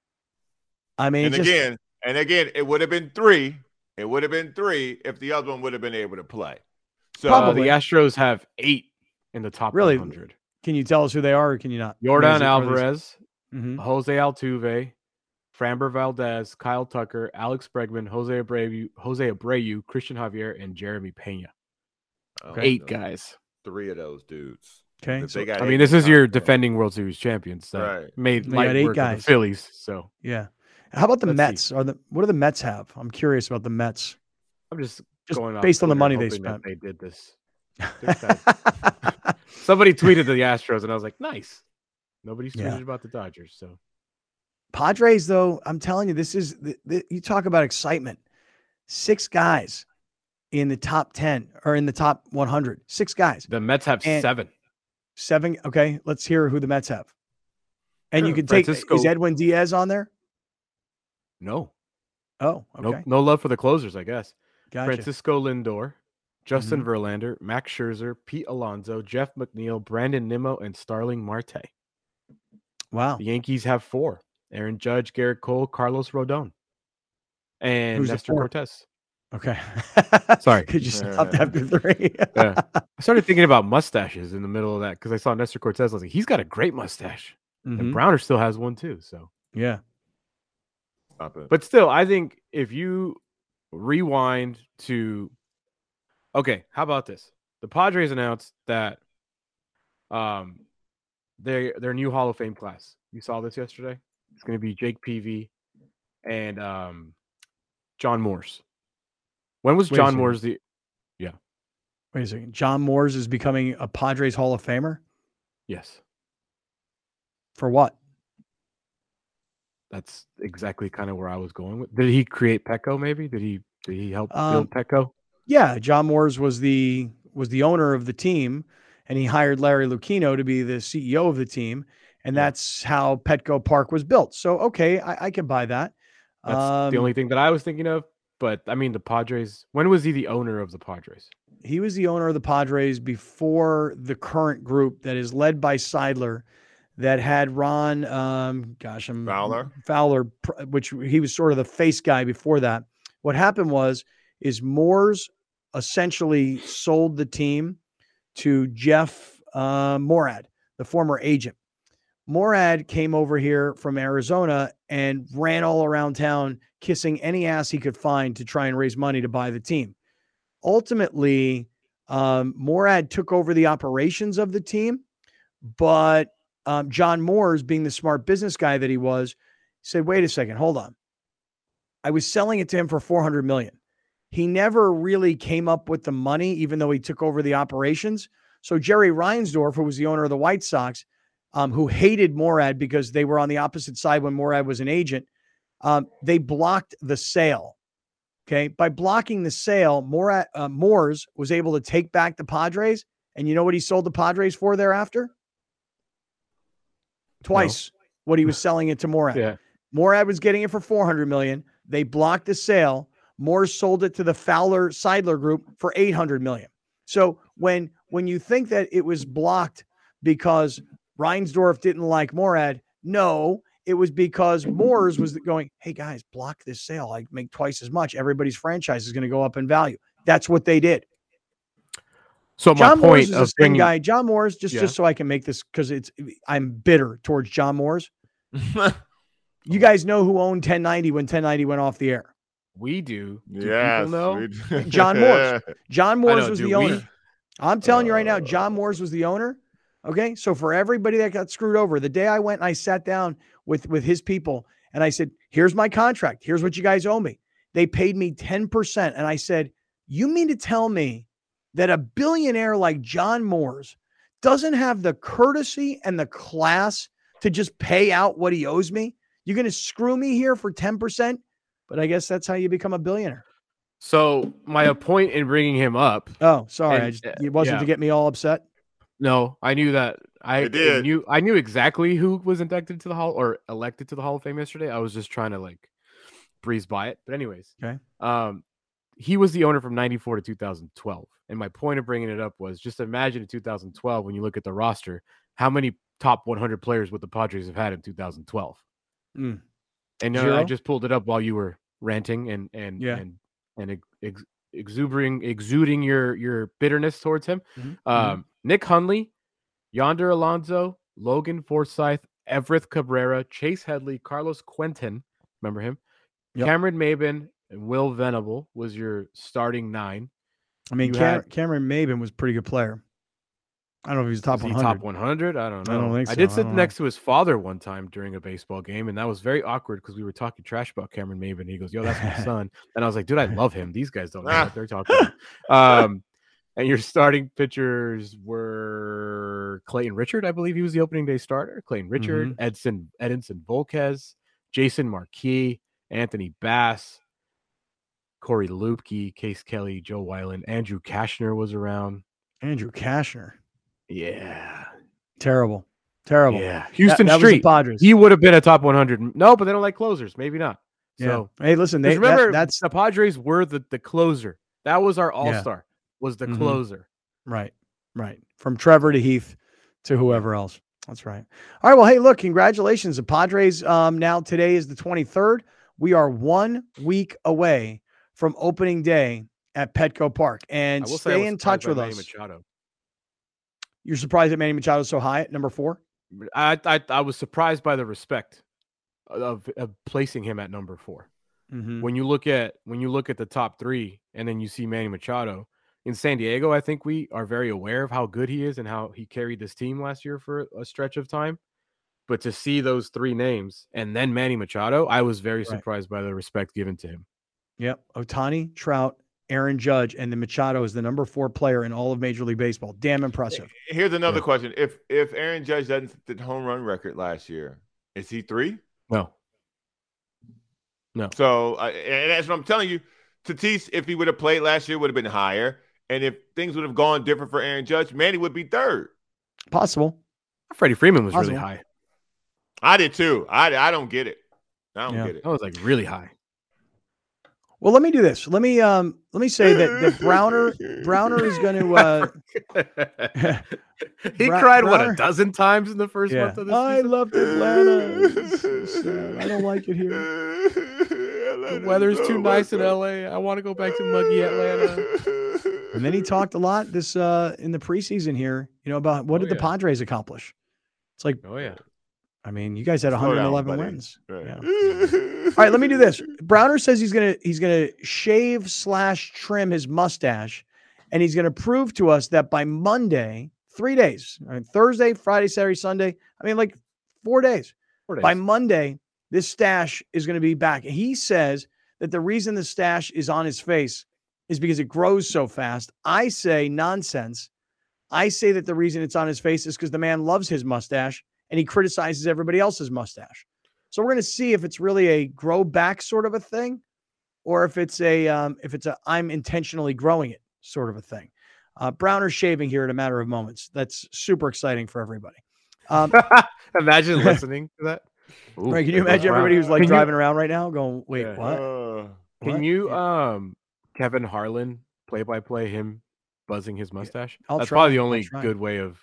I mean, And just, again, and again, it would have been three. It would have been three if the other one would have been able to play. So Uh, Probably. the Astros have eight in the top Really? one hundred. can you tell us who they are or can you not? Jordan Alvarez, Mm-hmm. Jose Altuve, Framber Valdez, Kyle Tucker, Alex Bregman, Jose Abreu, Jose Abreu, Christian Javier, and Jeremy Pena. I don't Eight know, guys. three of those dudes. Okay. If So, they got I eight, mean, this is it's your not bad. defending World Series champions that Right. made They light got eight work of guys. the Phillies. So yeah. How about the Let's Mets? see. Are the what do the Mets have? I'm curious about the Mets. I'm just Just going off based on the Twitter, money they hoping that spent. They did this. Somebody tweeted the Astros, and I was like, nice. Nobody's tweeted Yeah. about the Dodgers. So Padres, though, I'm telling you, this is the, the, you talk about excitement. Six guys in the top ten or in the top one hundred. Six guys. the Mets have And- seven. Seven. Okay, let's hear who the Mets have. And you Sure. can take Francisco- is Edwin Diaz on there? No, Oh, okay. no, no love for the closers, I guess. Gotcha. Francisco Lindor, Justin Mhm. Verlander, Max Scherzer, Pete Alonso, Jeff McNeil, Brandon Nimmo, and Starling Marte. Wow. The Yankees have four: Aaron Judge, Garrett Cole, Carlos Rodon, and Who's the Nestor fourth? Cortez. Okay. Sorry. Because you stopped after three. Yeah. I started thinking about mustaches in the middle of that because I saw Nestor Cortez. I was like, he's got a great mustache. Mhm. And Browner still has one too. So Yeah. Stop it. but still, I think if you rewind to okay, how about this? The Padres announced that um their their new Hall of Fame class. You saw this yesterday? It's gonna be Jake Peavy and um John Morse. When was Wait a John second. Morse the Wait a second. John Moores is becoming a Padres Hall of Famer? yes. For what? That's exactly kind of where I was going with. Did he create Petco? Maybe did he? Did he help Um, build Petco? Yeah, John Moores was the was the owner of the team, and he hired Larry Lucchino to be the C E O of the team, and Yeah. that's how Petco Park was built. So, okay, I, I can buy that. That's Um, the only thing that I was thinking of. But I mean, the Padres. When was he the owner of the Padres? He was the owner of the Padres before the current group that is led by Seidler, that had Ron, um, gosh, I'm Fowler? Fowler, pr- which he was sort of the face guy before that. What happened was, is Moores essentially sold the team to Jeff uh, Morad, the former agent. Morad came over here from Arizona and ran all around town, kissing any ass he could find to try and raise money to buy the team. Ultimately, um, Morad took over the operations of the team, but um, John Moores, being the smart business guy that he was, said, wait a second, hold on. I was selling it to him for four hundred million dollars. He never really came up with the money, even though he took over the operations. So Jerry Reinsdorf, who was the owner of the White Sox, um, who hated Morad because they were on the opposite side when Morad was an agent, um, they blocked the sale. Okay. By blocking the sale, Morad, uh, Moores was able to take back the Padres. And you know what he sold the Padres for thereafter? Twice no. what he was selling it to Morad. Yeah. Morad was getting it for four hundred million dollars. They blocked the sale. Moores sold it to the Fowler Seidler group for eight hundred million dollars. So when, when you think that it was blocked because Reinsdorf didn't like Morad, no, it was because Moores was going, hey guys, block this sale. I make twice as much. Everybody's franchise is going to go up in value. That's what they did. So John my Moores point is of a spin bringing, guy. John Moores, just, yeah. just so I can make this, because it's I'm bitter towards John Moores. You guys know who owned ten ninety when ten ninety went off the air? We do. Do yes, people know? we do. John Moores. John Moores know, was do the we? owner. I'm telling you right now, Uh, John Moores was the owner. Okay. So for everybody that got screwed over, the day I went and I sat down with, with his people and I said, here's my contract. Here's what you guys owe me. They paid me ten percent. And I said, you mean to tell me that a billionaire like John Moores doesn't have the courtesy and the class to just pay out what he owes me? You're going to screw me here for ten percent? But I guess that's how you become a billionaire. So my point in bringing him up. Oh, sorry. And, I just, it wasn't yeah. to get me all upset. No, I knew that. I It did. knew I knew exactly who was inducted to the Hall or elected to the Hall of Fame yesterday. I was just trying to like breeze by it. But anyways, okay. Um, he was the owner from ninety-four to two thousand twelve. And my point of bringing it up was just imagine in two thousand twelve, when you look at the roster, how many top one hundred players would the Padres have had in two thousand twelve? Mm. And uh, I just pulled it up while you were ranting and and yeah. and and ex- exuberating exuding your your bitterness towards him. Mm-hmm. Um, Nick Hundley, Yonder Alonso, Logan Forsythe, Everett Cabrera, Chase Headley, Carlos Quentin, remember him? Yep. Cameron Maben and Will Venable was your starting nine. I mean, Cam- had, Cameron Maben was a pretty good player. I don't know if he was top one hundred. Top one hundred? I don't know. I don't think so. I did sit I next know. to his father one time during a baseball game, and that was very awkward because we were talking trash about Cameron Maben. He goes, yo, that's my son. And I was like, dude, I love him. These guys don't know what they're talking about. Um, and your starting pitchers were Clayton Richard, I believe he was the opening day starter. Clayton Richard, mm-hmm. Edson, Edinson Volquez, Jason Marquis, Anthony Bass, Corey Lupke, Case Kelly, Joe Weiland, Andrew Kashner was around. Andrew Kashner. Yeah. Terrible. Terrible. Yeah. Houston that, that Street. Padres. He would have been a top one hundred. No, but they don't like closers. Maybe not. So, yeah. Hey, listen, they remember that, that's the Padres were the, the closer. That was our all-star, yeah. was the mm-hmm. closer. Right. Right. From Trevor to Heath to whoever else. That's right. All right. Well, hey, look, congratulations. The Padres um, now today is the twenty-third. We are one week away from opening day at Petco Park. And I will say I stay was in touch surprised with by Manny us. Machado. You're surprised that Manny Machado is so high at number four? I, I I was surprised by the respect of, of placing him at number four. Mm-hmm. When you look at when you look at the top three, and then you see Manny Machado in San Diego, I think we are very aware of how good he is and how he carried this team last year for a stretch of time. But to see those three names and then Manny Machado, I was very Right. surprised by the respect given to him. Yep. Ohtani, Trout, Aaron Judge, and then Machado is the number four player in all of Major League Baseball. Damn impressive. Here's another Yeah. question. If if Aaron Judge doesn't set the home run record last year, is he three? No. No. So, uh, and that's what I'm telling you. Tatis, if he would have played last year, would have been higher. And if things would have gone different for Aaron Judge, Manny would be third. Possible. Freddie Freeman was Possible. really high. I did too. I, I don't get it. I don't Yeah. get it. That was like really high. Well, let me do this. Let me um let me say that, that Browner Browner is going to uh he Bra- cried what Browner- a dozen times in the first yeah. month of this I season. loved Atlanta. It's so sad. I don't like it here. The weather's too nice in L A. I want to go back to muggy Atlanta. And then he talked a lot this uh in the preseason here, you know, about what Oh, did the yeah. Padres accomplish? It's like, Oh yeah. I mean, you guys had Slow one hundred down, eleven buddy. wins. Right. Yeah. All right, let me do this. Browner says he's gonna he's gonna shave slash trim his mustache, and he's gonna prove to us that by Monday, three days, all right, Thursday, Friday, Saturday, Sunday. I mean, like four days. Four days. By Monday, this stash is going to be back. He says that the reason the stash is on his face is because it grows so fast. I say nonsense. I say that the reason it's on his face is because the man loves his mustache and he criticizes everybody else's mustache. So we're going to see if it's really a grow back sort of a thing, or if it's a um, if it's a I'm intentionally growing it sort of a thing. Uh, Browner's shaving here in a matter of moments. That's super exciting for everybody. Um, Imagine listening to that. Ooh, right? Can you there goes imagine everybody Brown. who's like Can you- driving around right now going, "Wait, Yeah. what?" Uh, Can What? you Yeah. um Kevin Harlan play by play him buzzing his mustache? I'll That's try. probably the I'll only try. good way of,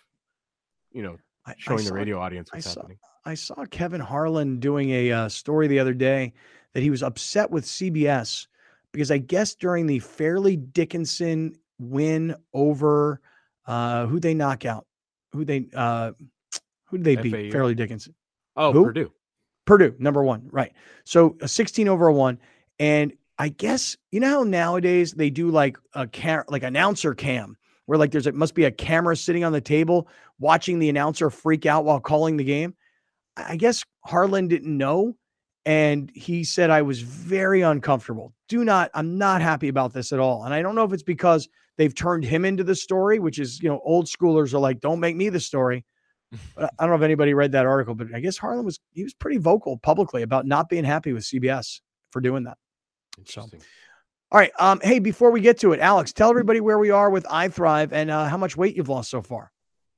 you know, I, I showing saw, the radio audience I what's saw- happening. I saw Kevin Harlan doing a uh, story the other day that he was upset with C B S because I guess during the Fairleigh Dickinson win over uh, who they knock out, who they uh, who did they F A beat? U. Fairleigh Dickinson. Oh, Who? Purdue. Purdue, number one, right. So a sixteen over a one. And I guess, you know how nowadays they do like a cam, like announcer cam, where like there's, it must be a camera sitting on the table watching the announcer freak out while calling the game. I guess Harlan didn't know. And he said, I was very uncomfortable. Do not, I'm not happy about this at all. And I don't know if it's because they've turned him into the story, which is, you know, old schoolers are like, don't make me the story. But I don't know if anybody read that article, but I guess Harlan was, he was pretty vocal publicly about not being happy with C B S for doing that. So, Interesting. all right. Um, hey, before we get to it, Alex, tell everybody where we are with iThrive and uh, how much weight you've lost so far.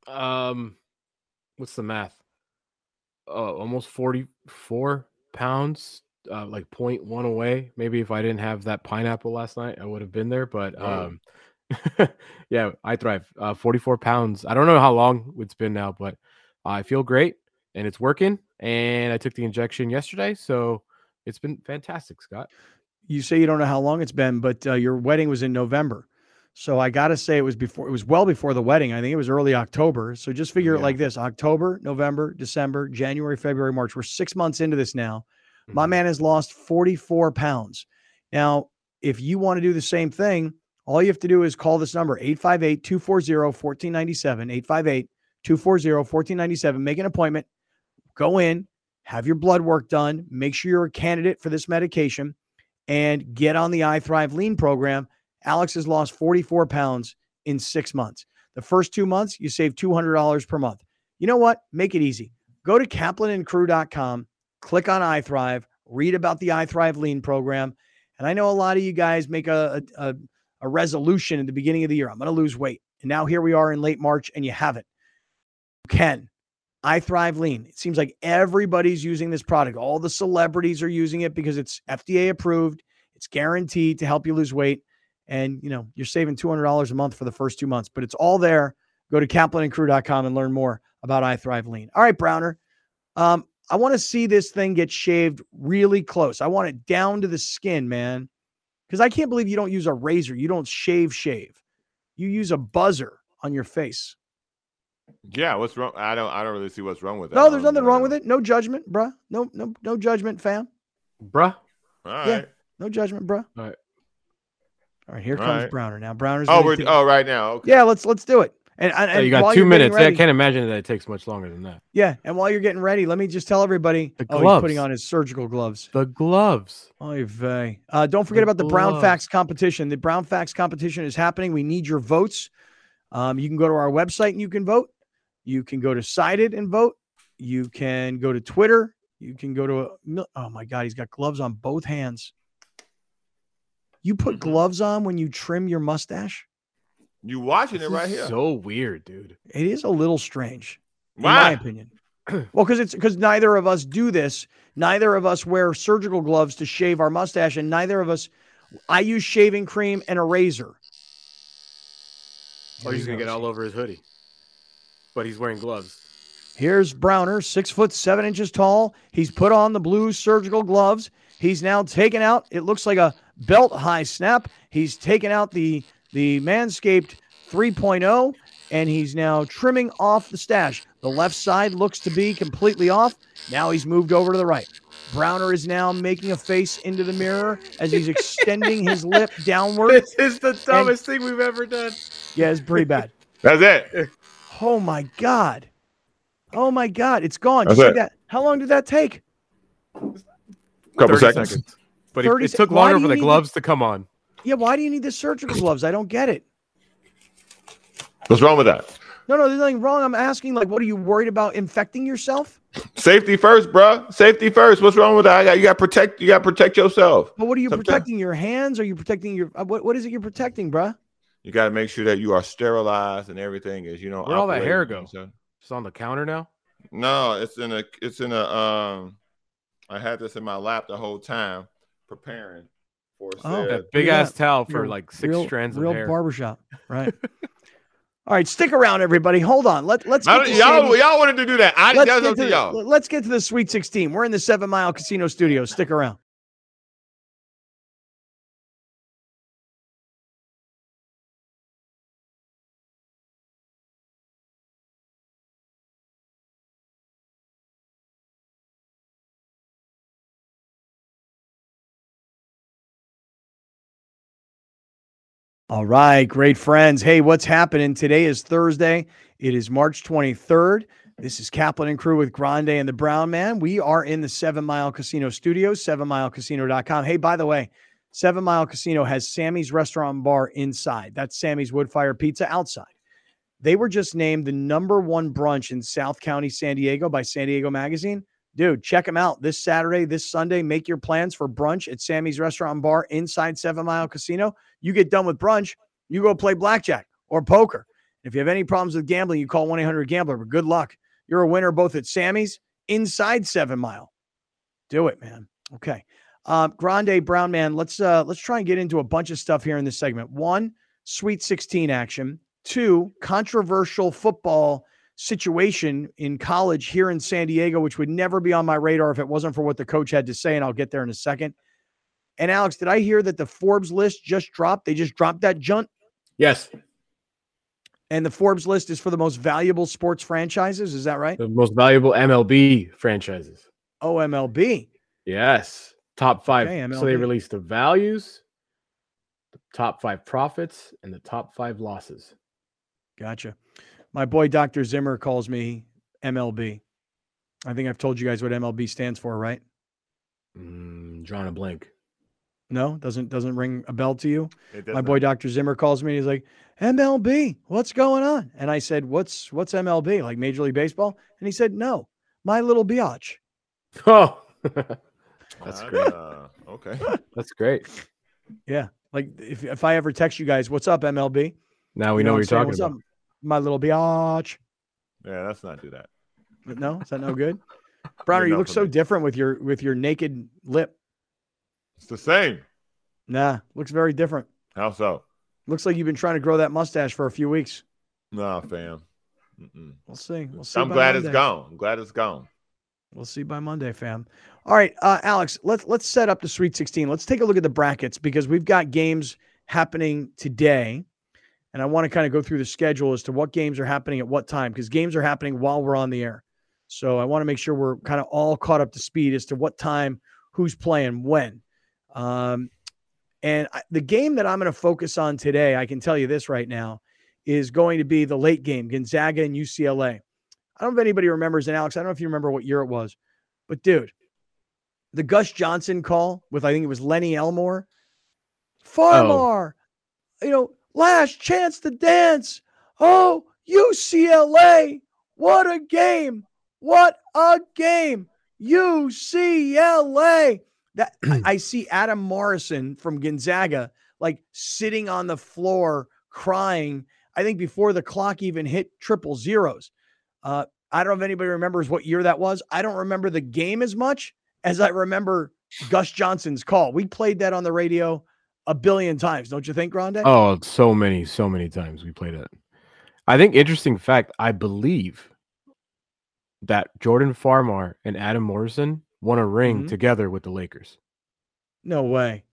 Um, what's the math? Uh, almost forty-four pounds, uh, like zero point one away. Maybe if I didn't have that pineapple last night, I would have been there. But Wow. um, yeah, I thrive. Uh, forty-four pounds. I don't know how long it's been now, but I feel great and it's working. And I took the injection yesterday, so it's been fantastic, Scott. You say you don't know how long it's been, but uh, your wedding was in November. So I got to say it was before, it was well before the wedding. I think it was early October. So just figure it Yeah. like this: October, November, December, January, February, March. We're six months into this now. My Mhm. man has lost forty-four pounds. Now, if you want to do the same thing, all you have to do is call this number, eight five eight, two four zero, one four nine seven, eight five eight, two four zero, one four nine seven. Make an appointment, go in, have your blood work done, make sure you're a candidate for this medication, and get on the iThrive Lean program. Alex has lost forty-four pounds in six months. The first two months, you save two hundred dollars per month. You know what? Make it easy. Go to kaplan and crew dot com, click on iThrive, read about the iThrive Lean program. And I know a lot of you guys make a, a, a resolution at the beginning of the year. I'm going to lose weight. And now here we are in late March and you haven't. You can. iThrive Lean. It seems like everybody's using this product. All the celebrities are using it because it's F D A approved. It's guaranteed to help you lose weight. And, you know, you're saving two hundred dollars a month for the first two months, but it's all there. Go to kaplan and crew dot com and learn more about iThrive Lean. All right, Browner. Um, I want to see this thing get shaved really close. I want it down to the skin, man. Because I can't believe you don't use a razor. You don't shave, shave. You use a buzzer on your face. Yeah, what's wrong? I don't. I don't really see what's wrong with that. No, there's nothing wrong with it. No judgment, bruh. No, no, no judgment, fam. Bruh. All right. Yeah, no judgment, bruh. All right. All right, here All comes right. Browner. Now Browner's. Oh, gonna we're take- oh right now. Okay. Yeah, let's let's do it. And, and, Yeah, and you got while two you're getting minutes. I ready- can't imagine that it takes much longer than that. Yeah, and while you're getting ready, let me just tell everybody. The Oh, he's gloves. putting on his surgical gloves. The gloves. Oy vey. Uh, don't forget The about the Brown gloves. Facts competition. The Brown Facts competition is happening. We need your votes. Um, you can go to our website and you can vote. You can go to Sided and vote. You can go to Twitter. You can go to a mil- oh my God, he's got gloves on both hands. You put gloves on when you trim your mustache? You watching This it right is here? So weird, dude. It is a little strange, in Why? my opinion. Well, because it's because neither of us do this. Neither of us wear surgical gloves to shave our mustache, and neither of us. I use shaving cream and a razor. Oh, he's gonna get all over his hoodie, but he's wearing gloves. Here's Browner, six foot seven inches tall. He's put on the blue surgical gloves. He's now taken out. It looks like a belt high snap. He's taken out the the Manscaped three point oh, and he's now trimming off the stash. The left side looks to be completely off. Now he's moved over to the right. Browner is now making a face into the mirror as he's extending his lip downward. This is the dumbest thing we've ever done. Yeah, it's pretty bad. That's it. Oh my God. Oh my God. It's gone. That's Did you see it. that? How long did that take? Couple thirty seconds. But it, thirty it took Why longer do for you the need gloves to come on. Yeah, why do you need the surgical gloves? I don't get it. What's wrong with that? No, no, there's nothing wrong. I'm asking, like, what are you worried about infecting yourself? Safety first, bro. Safety first. What's wrong with that? I got, you got to protect. You got to protect yourself. But what are you Sometimes- protecting? Your hands? Are you protecting your? Uh, what What is it you're protecting, bruh? You got to make sure that you are sterilized and everything is, you know. Where'd all that hair operating. go? Just on the counter now. No, it's in a. It's in a. Um, I had this in my lap the whole time, preparing for. Oh, said- That big Yeah. ass towel for Real- like six real, strands real of hair. barbershop, right? All right, stick around, everybody. Hold on. Let Let's I get don't- to y'all, Sandy- y'all wanted to do that. I let's that was get up to to the, y'all. let's get to the Sweet sixteen. We're in the Seven Mile Casino Studios. Stick around. All right, great friends. Hey, what's happening? Today is Thursday. It is March twenty-third. This is Kaplan and Crew with Grande and the Brown Man. We are in the Seven Mile Casino Studios, seven mile casino dot com. Hey, by the way, Seven Mile Casino has Sammy's Restaurant and Bar inside. That's Sammy's Wood Fire Pizza outside. They were just named the number one brunch in South County, San Diego by San Diego Magazine. Dude, check them out this Saturday, this Sunday. Make your plans for brunch at Sammy's Restaurant and Bar inside Seven Mile Casino. You get done with brunch, you go play blackjack or poker. If you have any problems with gambling, you call one eight hundred gambler, but good luck. You're a winner both at Sammy's inside Seven Mile. Do it, man. Okay. Um, Grande, Brown Man, let's uh, let's try and get into a bunch of stuff here in this segment. One, Sweet sixteen action. Two, controversial football situation in college here in San Diego, which would never be on my radar if it wasn't for what the coach had to say, and I'll get there in a second. And Alex, did I hear that the Forbes list just dropped? They just dropped that junt? Yes. And the Forbes list is for the most valuable sports franchises. Is that right? The most valuable M L B franchises. O M L B. Yes. Top five. Okay, So M L B. they released the values, the top five profits, and the top five losses. Gotcha. My boy Doctor Zimmer calls me M L B. I think I've told you guys what M L B stands for, right? Mm, drawing a blank. No, doesn't doesn't ring a bell to you. It My doesn't- boy Doctor Zimmer calls me and he's like, M L B, what's going on? And I said, What's what's M L B? Like Major League Baseball? And he said, No, my little biatch. Oh, that's Uh, great. uh, okay. That's great. Yeah. Like if, if I ever text you guys, what's up, M L B? Now we You know I'm what you're saying? talking What's about. up, my little biatch? Yeah, let's not do that. But no, is that no good? Browner, you enough look of so me. different with your with your naked lip. It's the same. Nah, looks very different. How so? Looks like you've been trying to grow that mustache for a few weeks. Nah, fam. Mm-mm. We'll see. We'll see. I'm by glad it's Monday. gone. I'm glad it's gone. We'll see by Monday, fam. All right, uh, Alex, let's let's set up the Sweet sixteen. Let's take a look at the brackets because we've got games happening today, and I want to kind of go through the schedule as to what games are happening at what time because games are happening while we're on the air. So I want to make sure we're kind of all caught up to speed as to what time, who's playing when. Um, and I, the game that I'm going to focus on today, I can tell you this right now, is going to be the late game, Gonzaga and U C L A. I don't know if anybody remembers, and Alex, I don't know if you remember what year it was, but dude, the Gus Johnson call with, I think it was Lenny Elmore. Farmar, oh. you know, last chance to dance. Oh, U C L A, what a game. What a game. U C L A. That I see Adam Morrison from Gonzaga like sitting on the floor crying, I think before the clock even hit triple zeros. Uh, I don't know if anybody remembers what year that was. I don't remember the game as much as I remember Gus Johnson's call. We played that on the radio a billion times. Don't you think, Grande? Oh, so many, so many times we played it. I think interesting fact, I believe that Jordan Farmar and Adam Morrison won a ring mm-hmm. together with the Lakers. No way.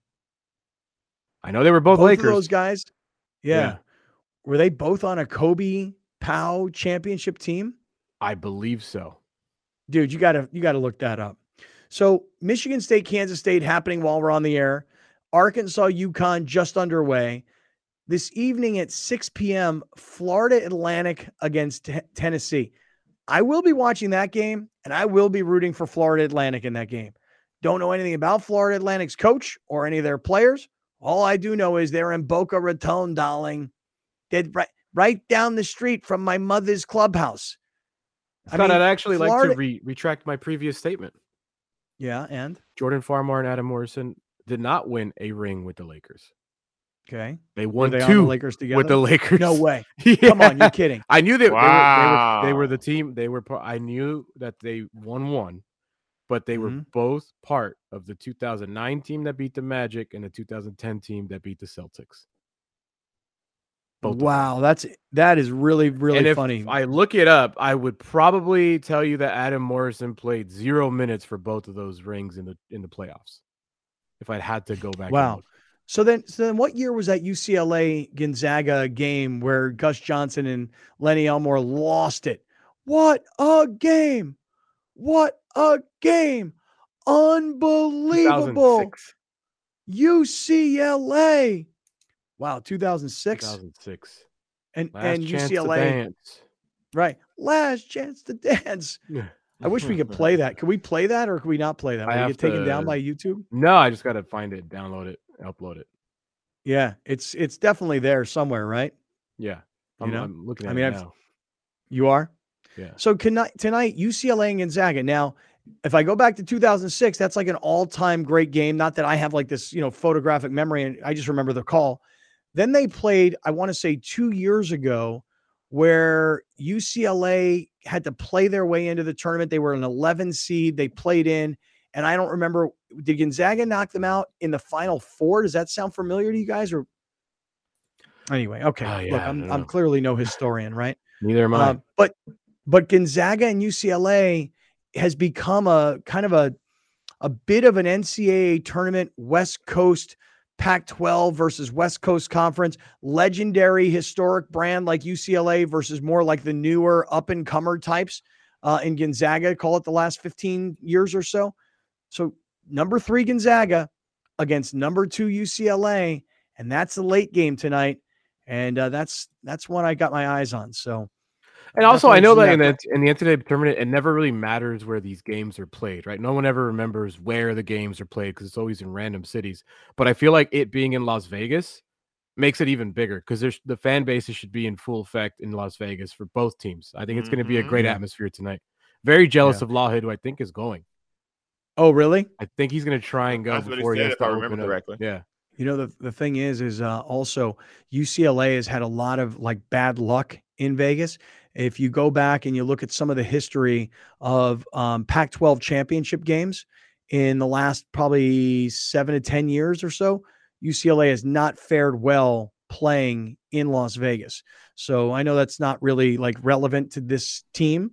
I know they were both, both Lakers. Of those guys. Yeah. yeah. Were they both on a Kobe Powell championship team? I believe so. Dude, you gotta you gotta look that up. So Michigan State, Kansas State happening while we're on the air. Arkansas, UConn just underway. This evening at six p.m., Florida Atlantic against t- Tennessee. I will be watching that game, and I will be rooting for Florida Atlantic in that game. Don't know anything about Florida Atlantic's coach or any of their players. All I do know is they're in Boca Raton, darling. They're right, right down the street from my mother's clubhouse. I, I thought mean, I'd actually Florida... like to re- retract my previous statement. Yeah, and? Jordan Farmar and Adam Morrison did not win a ring with the Lakers. Okay. They won they two the Lakers together? with the Lakers. No way. yeah. Come on, you're kidding. I knew they, wow. they, were, they, were, they were the team. They were. I knew that they won one, but they mm-hmm. were both part of the two thousand nine team that beat the Magic and the two thousand ten team that beat the Celtics. Both wow, that's that is really really and if funny. I look it up, I would probably tell you that Adam Morrison played zero minutes for both of those rings in the in the playoffs. If I had to go back. Wow. And look. So then, so then, what year was that U C L A Gonzaga game where Gus Johnson and Lenny Elmore lost it? What a game! What a game! Unbelievable! U C L A. Wow, two thousand six. two thousand six. And Last and U C L A. Right. Last chance to dance. I wish we could play that. Could we play that or could we not play that? Will it get taken to... down by YouTube? No, I just got to find it, download it, upload it. Yeah, it's it's definitely there somewhere, right? Yeah. I'm, you know? I'm looking at I mean, it I've, now. You are? Yeah. So tonight, tonight, U C L A and Gonzaga. Now, if I go back to two thousand six, that's like an all-time great game. Not that I have like this, you know, photographic memory, and I just remember the call. Then they played, I want to say two years ago, where U C L A had to play their way into the tournament. They were an eleven seed. They played in, and I don't remember, did Gonzaga knock them out in the Final Four? Does that sound familiar to you guys? Or anyway, okay. Oh, yeah, Look, I'm I'm clearly no historian, right? Neither am I. Uh, but but Gonzaga and U C L A has become a kind of a a bit of an N C double A tournament, West Coast Pac twelve versus West Coast Conference, legendary historic brand like U C L A versus more like the newer up-and-comer types uh, in Gonzaga, call it the last fifteen years or so. So number three Gonzaga against number two U C L A, and that's the late game tonight. And uh, that's that's one I got my eyes on. So, and also I know that in the in the N C double A tournament, it never really matters where these games are played, right? No one ever remembers where the games are played because it's always in random cities. But I feel like it being in Las Vegas makes it even bigger because there's the fan bases should be in full effect in Las Vegas for both teams. I think it's mm-hmm. going to be a great atmosphere tonight. Very jealous yeah. of Lawhead, who I think is going. Oh, really? I think he's going to try and go That's before he he has if to I remember open correctly. Up. Yeah. You know, the, the thing is, is uh, also U C L A has had a lot of like bad luck in Vegas. If you go back and you look at some of the history of um, Pac twelve championship games in the last probably seven to ten years or so, U C L A has not fared well playing in Las Vegas. So I know that's not really like relevant to this team,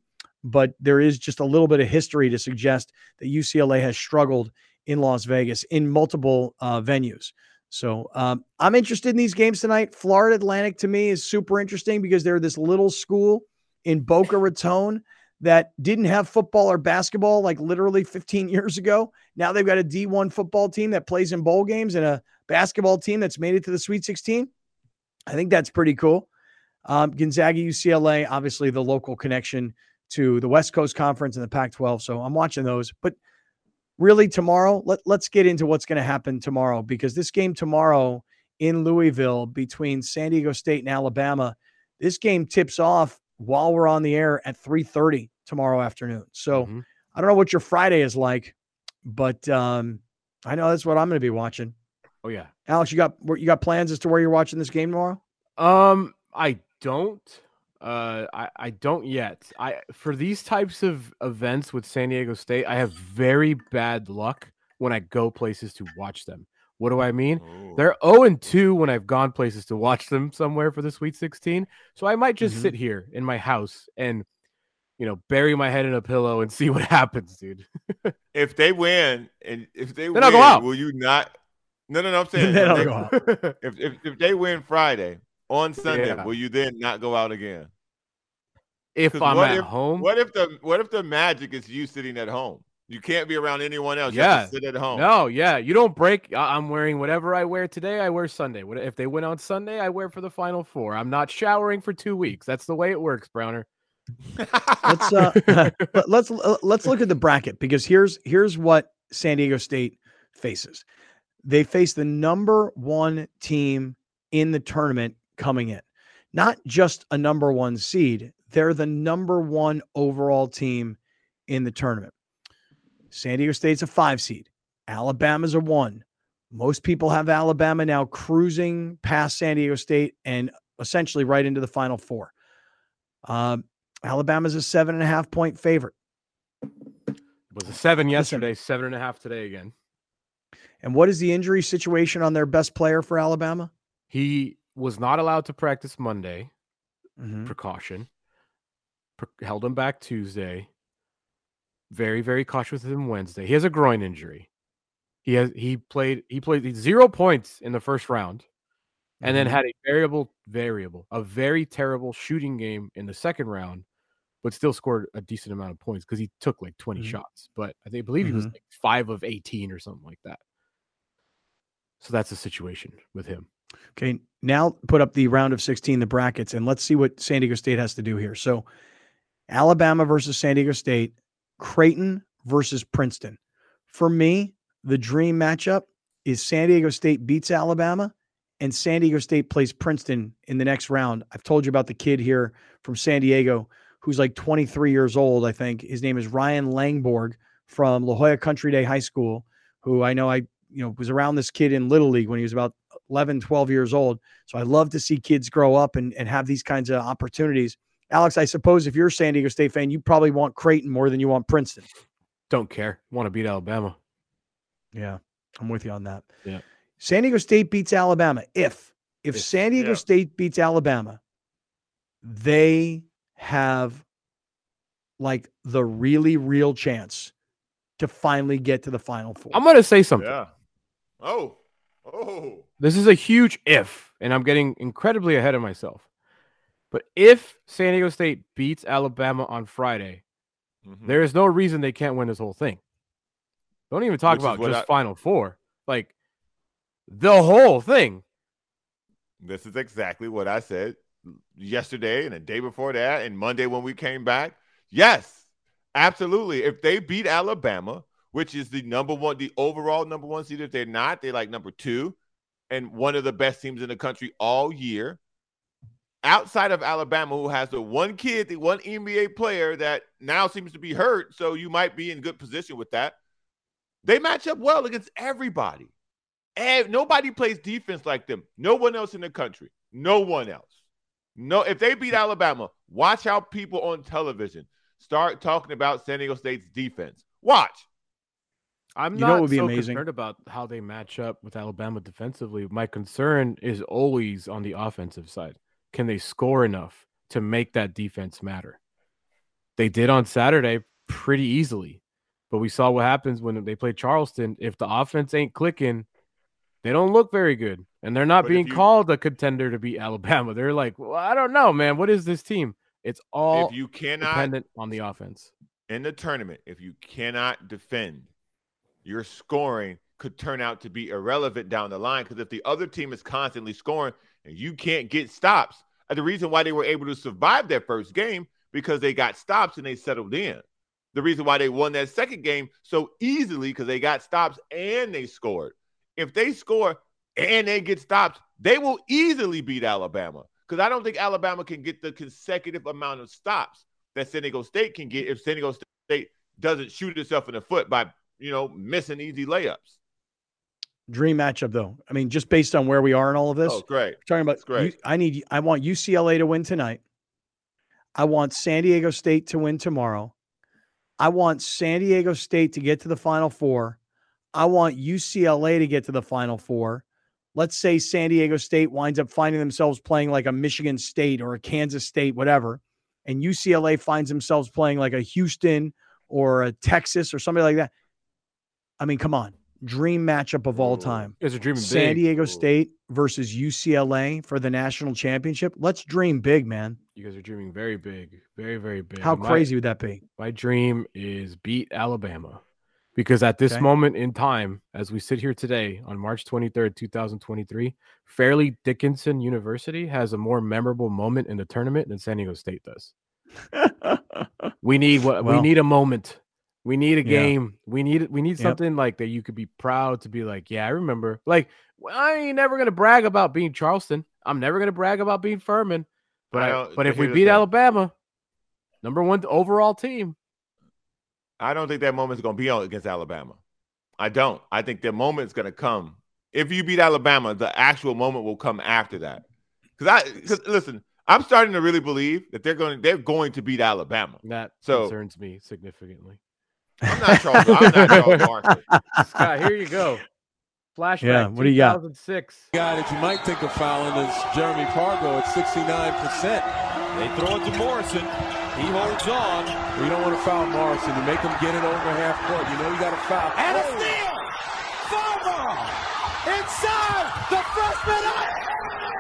but there is just a little bit of history to suggest that U C L A has struggled in Las Vegas in multiple uh, venues. So um, I'm interested in these games tonight. Florida Atlantic to me is super interesting because they're this little school in Boca Raton that didn't have football or basketball like literally fifteen years ago. Now they've got a D one football team that plays in bowl games and a basketball team that's made it to the Sweet sixteen. I think that's pretty cool. Um, Gonzaga, U C L A, obviously the local connection to the West Coast Conference and the Pac twelve. So I'm watching those. But really tomorrow, let, let's get into what's going to happen tomorrow, because this game tomorrow in Louisville between San Diego State and Alabama, this game tips off while we're on the air at three thirty tomorrow afternoon. So mm-hmm. I don't know what your Friday is like, but um, I know that's what I'm going to be watching. Oh yeah. Alex, you got, you got plans as to where you're watching this game tomorrow? Um, I don't, uh, I, I don't yet. I, for these types of events with San Diego State, I have very bad luck when I go places to watch them. What do I mean? Ooh. They're oh and two when I've gone places to watch them somewhere for the Sweet sixteen. So I might just mm-hmm. sit here in my house and, you know, bury my head in a pillow and see what happens, dude. If they win, and if they then win, I'll go out. Will you not? No, no, no. I'm saying then if, I'll they, go out. if, if if they win Friday on Sunday, yeah. will you then not go out again? If I'm at if, home, what if the what if the magic is you sitting at home? You can't be around anyone else. You yeah, have to sit at home. No, yeah, you don't break. I'm wearing whatever I wear today. I wear Sunday. If they win on Sunday, I wear for the Final Four. I'm not showering for two weeks. That's the way it works, Browner. let's uh, let's let's look at the bracket, because here's here's what San Diego State faces. They face the number one team in the tournament coming in, not just a number one seed. They're the number one overall team in the tournament. San Diego State's a five seed. Alabama's a one. Most people have Alabama now cruising past San Diego State and essentially right into the Final Four. Um, Alabama's a seven and a half point favorite. It was a seven yesterday, Listen, seven and a half today again. And what is the injury situation on their best player for Alabama? He was not allowed to practice Monday. Mm-hmm. Precaution. Pre- held him back Tuesday. Very, very cautious with him Wednesday. He has a groin injury. He has he played he played zero points in the first round, and mm-hmm. then had a variable variable a very terrible shooting game in the second round, but still scored a decent amount of points because he took like twenty mm-hmm. shots. But I think I believe mm-hmm. he was like five of eighteen or something like that. So that's the situation with him. Okay, now put up the round of sixteen, the brackets, and let's see what San Diego State has to do here. So Alabama versus San Diego State, Creighton versus Princeton. For me, the dream matchup is San Diego State beats Alabama and San Diego State plays Princeton in the next round. I've told you about the kid here from San Diego who's like twenty-three years old, I think. His name is Ryan Langborg from La Jolla Country Day High School, who I know I you know was around this kid in Little League when he was about eleven, twelve years old. So I love to see kids grow up and, and have these kinds of opportunities. Alex, I suppose if you're a San Diego State fan, you probably want Creighton more than you want Princeton. Don't care. Want to beat Alabama. Yeah, I'm with you on that. Yeah. San Diego State beats Alabama. If if, if San Diego yeah. State beats Alabama, they have like the really real chance to finally get to the Final Four. I'm going to say something. Yeah. Oh. Oh. This is a huge if, and I'm getting incredibly ahead of myself. But if San Diego State beats Alabama on Friday, mm-hmm. there is no reason they can't win this whole thing. Don't even talk Which about just I, Final Four. Like, the whole thing. This is exactly what I said yesterday and the day before that and Monday when we came back. Yes, absolutely. If they beat Alabama, which is the number one, the overall number one seed, if they're not, they're like number two and one of the best teams in the country all year. Outside of Alabama, who has the one kid, the one N B A player that now seems to be hurt, so you might be in good position with that. They match up well against everybody. And nobody plays defense like them. No one else in the country. No one else. No, if they beat Alabama, watch how people on television start talking about San Diego State's defense. Watch. I'm you not know what would be so amazing? concerned about how they match up with Alabama defensively. My concern is always on the offensive side. Can they score enough to make that defense matter? They did on Saturday pretty easily. But we saw what happens when they play Charleston. If the offense ain't clicking, they don't look very good. And they're not But being if you- called a contender to beat Alabama. They're like, well, I don't know, man. What is this team? It's all If you cannot dependent on the offense. in the tournament, if you cannot defend, your scoring could turn out to be irrelevant down the line. Because if the other team is constantly scoring and you can't get stops, and the reason why they were able to survive their first game because they got stops and they settled in. The reason why they won that second game so easily because they got stops and they scored. If they score and they get stops, they will easily beat Alabama. Because I don't think Alabama can get the consecutive amount of stops that San Diego State can get if San Diego State doesn't shoot itself in the foot by, you know, missing easy layups. Dream matchup, though. I mean, just based on where we are in all of this. Oh, great. We're talking about, That's great. you- I need, I want U C L A to win tonight. I want San Diego State to win tomorrow. I want San Diego State to get to the Final Four. I want U C L A to get to the Final Four. Let's say San Diego State winds up finding themselves playing like a Michigan State or a Kansas State, whatever, and U C L A finds themselves playing like a Houston or a Texas or somebody like that. I mean, come on. Dream matchup of all Ooh. time. You guys are dreaming San big. Diego Ooh. State versus U C L A for the national championship. Let's dream big, man. You guys are dreaming very big. Very, very big. How My- crazy would that be? My dream is beat Alabama. Because at this Okay. moment in time, as we sit here today on March twenty-third, twenty twenty-three, Fairleigh Dickinson University has a more memorable moment in the tournament than San Diego State does. We need what Well, we need a moment. We need a yeah. game. We need we need Yep. something like that you could be proud to be like, yeah, I remember. Like, well, I ain't never gonna brag about being Charleston. I'm never gonna brag about being Furman. But I I, don't- but if we here's the beat thing. Alabama, number one overall team. I don't think that moment's going to be on against Alabama. I don't. I think the moment's going to come. If you beat Alabama, the actual moment will come after that. Because I, because listen, I'm starting to really believe that they're going, they're going to beat Alabama. That So- concerns me significantly. I'm not Charles. I'm not Charles Barkley. Scott, here you go. Flashback. Yeah, what do you got? two thousand six. Guy that you might think of fouling is Jeremy Pargo at sixty-nine percent. They throw it to Morrison. He holds on. You don't want to foul Morrison. You make him get it over half court. You know you got to foul. And a steal! Farmer! Inside! The freshman!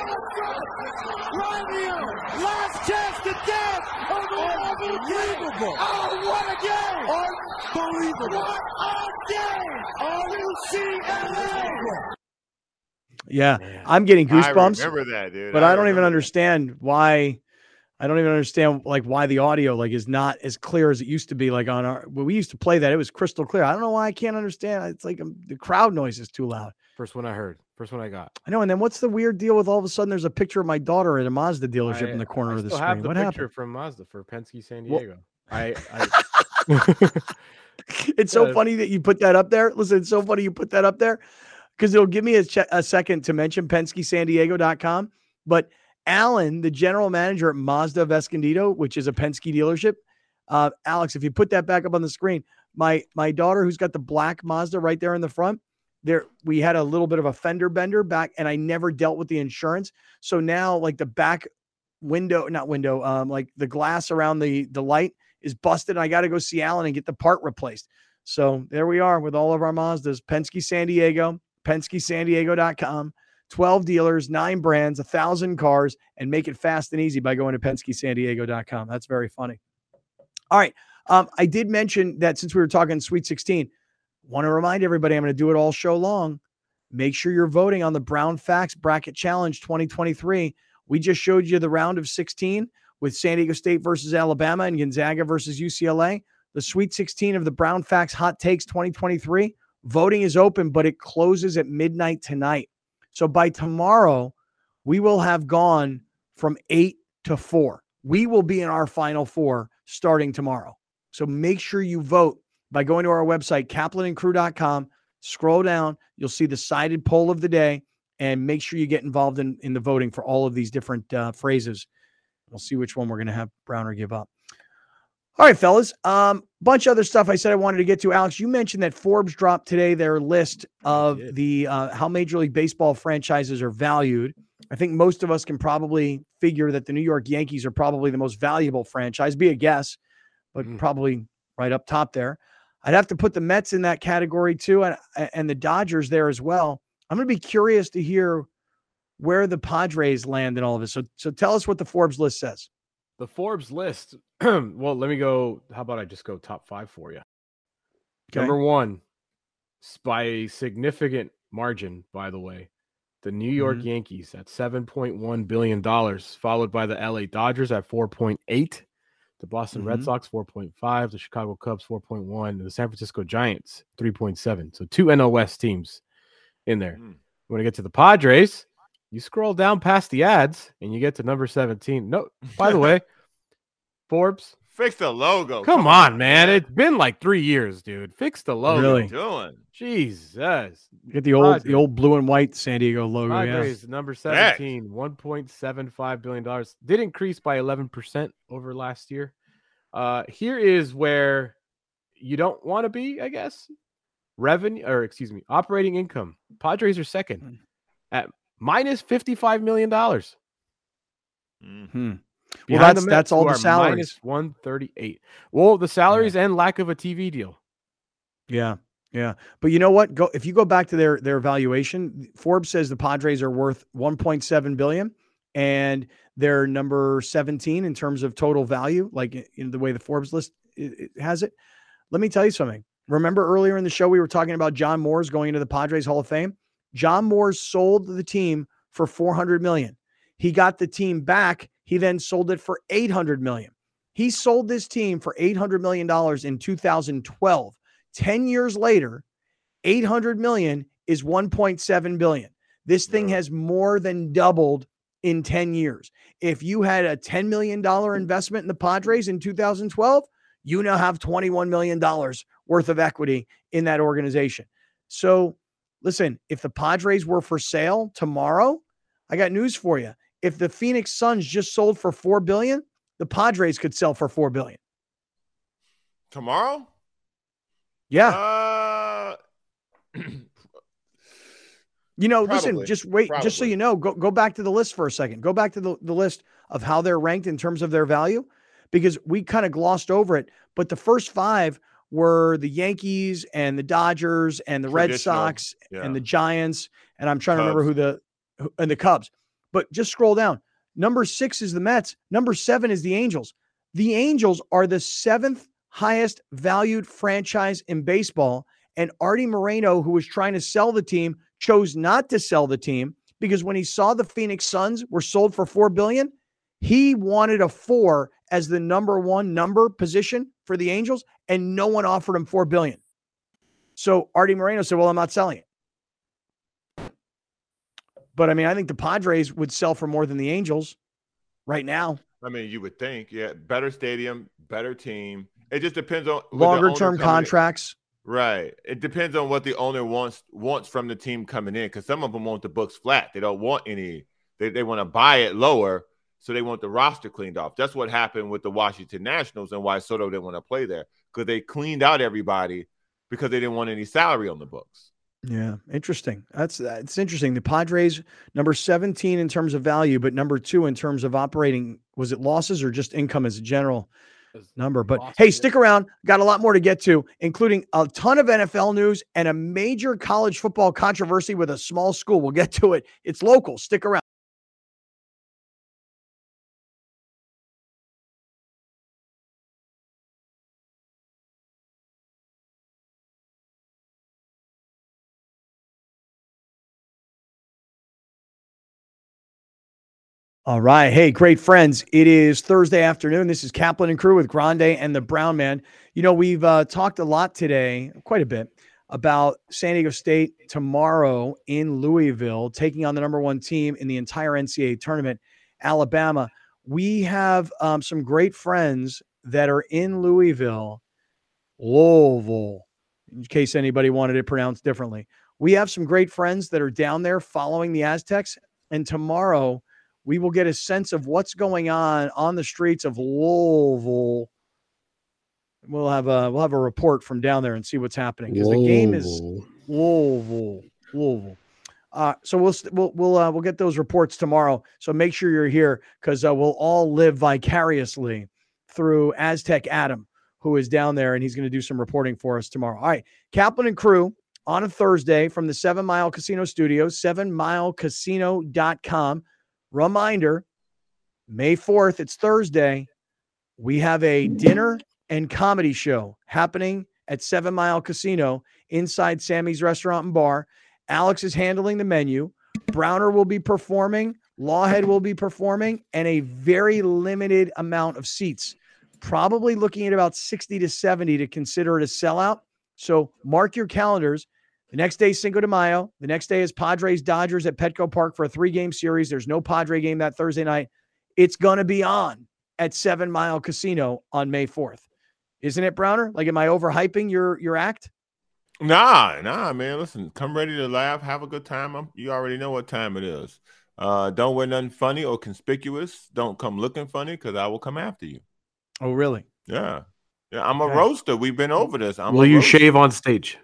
Romeo! Last chance to dance! Unbelievable! Oh, what a game! Unbelievable! What a game! On U C L A! Yeah, Man. I'm getting I goosebumps, remember that, dude. but I, don't even remember that. understand why. I don't even understand like why the audio like is not as clear as it used to be. Like on our when we used to play that, it was crystal clear. I don't know why I can't understand. It's like um, the crowd noise is too loud. First one I heard. First one I got. I know. And then what's the weird deal with all of a sudden there's a picture of my daughter at a Mazda dealership I- in the corner I of the still screen? have the What picture happened? from Mazda for Penske San Well- Diego. I, I It's so Yeah. funny that you put that up there. Listen, it's so funny you put that up there because it'll give me a, che- a second to mention Penske San Diego dot com. But Alan, the general manager at Mazda of Escondido, which is a Penske dealership, uh, Alex, if you put that back up on the screen, my my daughter, who's got the black Mazda right there in the front, there we had a little bit of a fender bender back, and I never dealt with the insurance. So now, like the back window, not window, um, like the glass around the the light is busted, and I got to go see Alan and get the part replaced. So there we are with all of our Mazdas. Penske San Diego, Penske San Diego dot com. twelve dealers, nine brands, a thousand cars, and make it fast and easy by going to Penske San Diego dot com. That's very funny. All right. Um, I did mention that since we were talking Sweet sixteen, want to remind everybody, I'm going to do it all show long. Make sure you're voting on the Brown Facts Bracket Challenge twenty twenty-three. We just showed you the round of sixteen with San Diego State versus Alabama and Gonzaga versus U C L A. The Sweet sixteen of the Brown Facts Hot Takes twenty twenty-three. Voting is open, but it closes at midnight tonight. So by tomorrow, we will have gone from eight to four. We will be in our final four starting tomorrow. So make sure you vote by going to our website, kaplan and crew dot com. Scroll down. You'll see the cited poll of the day, and make sure you get involved in, in the voting for all of these different uh, phrases. We'll see which one we're going to have Browner give up. All right, fellas. Um, bunch of other stuff I said I wanted to get to. Alex, you mentioned that Forbes dropped today their list of did. the uh, how Major League Baseball franchises are valued. I think most of us can probably figure that the New York Yankees are probably the most valuable franchise. Be a guess, but Mm. probably right up top there. I'd have to put the Mets in that category too, and, and the Dodgers there as well. I'm going to be curious to hear where the Padres land in all of this. So, so tell us what the Forbes list says. The Forbes list. Well, let me go. How about I just go top five for you? Okay. Number one, s- by a significant margin, by the way, the New York Mhm. Yankees at seven point one billion dollars, followed by the L A Dodgers at four point eight, the Boston Red Mhm. Sox four point five, the Chicago Cubs four point one, and the San Francisco Giants three point seven. So two N L West teams in there. Mm. When I get to the Padres, you scroll down past the ads and you get to number seventeen. No, by the way, Forbes, Fix the logo. come on, man. It's been like three years, dude. Fix the logo. Really? What are you doing? Jesus. Get the old, the Padres. old blue and white San Diego logo. Yeah. Padres, number seventeen, one point seven five billion dollars. Did increase by eleven percent over last year. Uh, here is where you don't want to be, I guess. Revenue, or excuse me, operating income. Padres are second Mm. at minus fifty-five million dollars. Mm. Hmm. Well, Behind that's the Mets, that's all who the are salaries. minus one thirty-eight. Well, the salaries and lack of a T V deal. Yeah, yeah. But you know what? Go if you go back to their their valuation, Forbes says the Padres are worth one point seven billion dollars and they're number seventeen in terms of total value, like in the way the Forbes list it, it has it. Let me tell you something. Remember earlier in the show we were talking about John Moores going into the Padres Hall of Fame? John Moores sold the team for four hundred million dollars. He got the team back. He then sold it for eight hundred million dollars. He sold this team for eight hundred million dollars in two thousand twelve. ten years later, eight hundred million dollars is one point seven billion dollars. This thing Yeah. has more than doubled in ten years. If you had a ten million dollars investment in the Padres in two thousand twelve, you now have twenty-one million dollars worth of equity in that organization. So listen, if the Padres were for sale tomorrow, I got news for you. If the Phoenix Suns just sold for four billion dollars, the Padres could sell for four billion dollars. Tomorrow? Yeah. Uh, You know, listen, Probably. just wait, just so Probably. you know, go, go back to the list for a second. Go back to the, the list of how they're ranked in terms of their value, because we kind of glossed over it. But the first five were the Yankees and the Dodgers and the Red Traditional, Sox yeah. and the Giants. And I'm trying to remember Cubs. who the, who, and the Cubs. But just scroll down. Number six is the Mets. Number seven is the Angels. The Angels are the seventh highest valued franchise in baseball. And Artie Moreno, who was trying to sell the team, chose not to sell the team because when he saw the Phoenix Suns were sold for four billion dollars, he wanted a four as the number one number position for the Angels, and no one offered him four billion dollars. So Artie Moreno said, well, I'm not selling it. But I mean, I think the Padres would sell for more than the Angels right now. I mean, you would think, yeah, better stadium, better team. It just depends on with the Longer owner term coming in. contracts. Right. It depends on what the owner wants wants from the team coming in, because some of them want the books flat. They don't want any. They they want to buy it lower, so they want the roster cleaned off. That's what happened with the Washington Nationals and why Soto didn't want to play there, because they cleaned out everybody because they didn't want any salary on the books. Yeah, interesting. That's that's interesting. The Padres, number seventeen in terms of value, but number two in terms of operating. Was it losses or just income as a general number? But Losses, hey, yeah. stick around. Got a lot more to get to, including a ton of N F L news and a major college football controversy with a small school. We'll get to it. It's local. Stick around. All right. Hey, great friends. It is Thursday afternoon. This is Kaplan and Crew with Grande and the Brown Man. You know, we've uh, talked a lot today, quite a bit, about San Diego State tomorrow in Louisville, taking on the number one team in the entire N C double A tournament, Alabama. We have um, some great friends that are in Louisville, Louisville, in case anybody wanted it pronounced differently. We have some great friends that are down there following the Aztecs, and tomorrow we will get a sense of what's going on on the streets of Louisville. We'll have a we'll have a report from down there and see what's happening, because the game is Louisville, Louisville. Uh, so we'll we'll we'll uh, we'll get those reports tomorrow. So make sure you're here because uh, we'll all live vicariously through Aztec Adam, who is down there, and he's going to do some reporting for us tomorrow. All right, Kaplan and crew on a Thursday from the Seven Mile Casino Studios, seven mile casino dot com. Reminder, May fourth, it's Thursday. We have a dinner and comedy show happening at Seven Mile Casino inside Sammy's Restaurant and Bar. Alex is handling the menu. Browner will be performing. Lawhead will be performing, and a very limited amount of seats. Probably looking at about sixty to seventy to consider it a sellout. So mark your calendars. The next day is Cinco de Mayo. The next day is Padres Dodgers at Petco Park for a three-game series. There's no Padre game that Thursday night. It's going to be on at Seven Mile Casino on May fourth. Isn't it, Browner? Like, am I overhyping your, your act? Nah, nah, man. Listen, come ready to laugh, have a good time. I'm, you already know what time it is. Uh, don't wear nothing funny or conspicuous. Don't come looking funny because I will come after you. Oh, really? Yeah. Yeah, I'm Okay. a roaster. We've been over this. I'm Will a you roaster. shave on stage?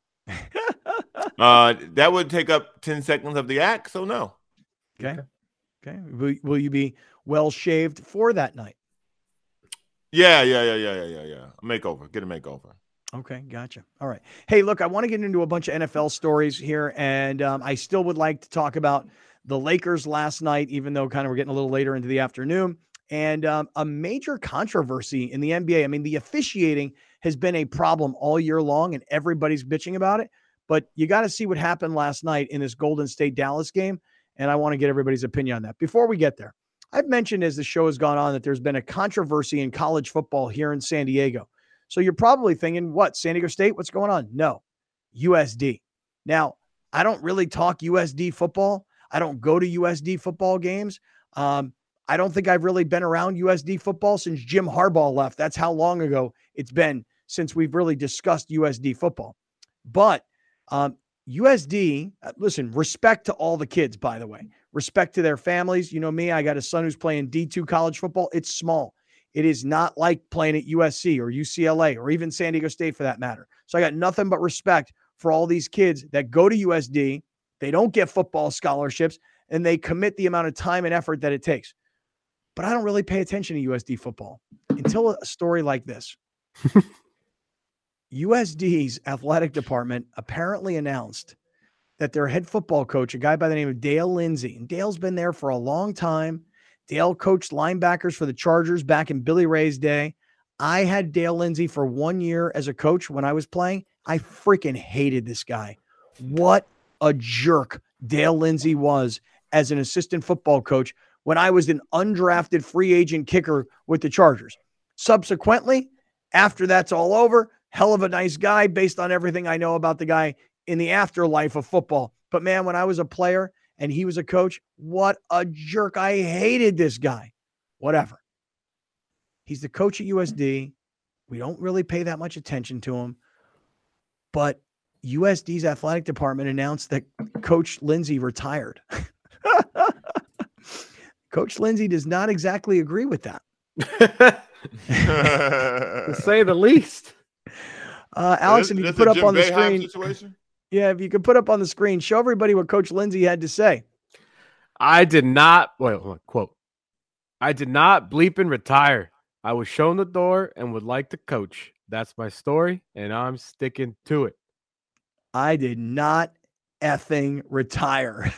Uh, that would take up ten seconds of the act, so no. Okay. Okay. Will, will you be well shaved for that night? Yeah, yeah, yeah, yeah, yeah, yeah, yeah. A makeover. Get a makeover. Okay, gotcha. All right. Hey, look, I want to get into a bunch of N F L stories here, and um, I still would like to talk about the Lakers last night, even though kind of we're getting a little later into the afternoon, and um, a major controversy in the N B A. I mean, the officiating has been a problem all year long, and everybody's bitching about it, but you got to see what happened last night in this Golden State-Dallas game, and I want to get everybody's opinion on that. Before we get there, I've mentioned as the show has gone on that there's been a controversy in college football here in San Diego. So you're probably thinking, what, San Diego State? What's going on? No, U S D. Now, I don't really talk U S D football. I don't go to U S D football games. Um, I don't think I've really been around U S D football since Jim Harbaugh left. That's how long ago it's been since we've really discussed U S D football. But um, U S D, listen, respect to all the kids, by the way. Respect to their families. You know me, I got a son who's playing D two college football. It's small. It is not like playing at U S C or U C L A or even San Diego State for that matter. So I got nothing but respect for all these kids that go to U S D. They don't get football scholarships and they commit the amount of time and effort that it takes. But I don't really pay attention to U S D football until a story like this. U S D's athletic department apparently announced that their head football coach, a guy by the name of Dale Lindsey, and Dale's been there for a long time. Dale coached linebackers for the Chargers back in Billy Ray's day. I had Dale Lindsey for one year as a coach when I was playing. I freaking hated this guy. What a jerk Dale Lindsey was as an assistant football coach when I was an undrafted free agent kicker with the Chargers. Subsequently, after that's all over, hell of a nice guy based on everything I know about the guy in the afterlife of football. But man, when I was a player and he was a coach, what a jerk. I hated this guy. Whatever. He's the coach at U S D. We don't really pay that much attention to him. But U S D's athletic department announced that Coach Lindsey retired. Coach Lindsey does not exactly agree with that. To say the least. Uh, Alex, This- if you this could put a up Jim on the Boeheim screen, situation? yeah, if you could put up on the screen, show everybody what Coach Lindsey had to say. I did not, wait, hold on, quote, I did not bleep and retire. I was shown the door and would like to coach. That's my story, and I'm sticking to it. I did not effing retire.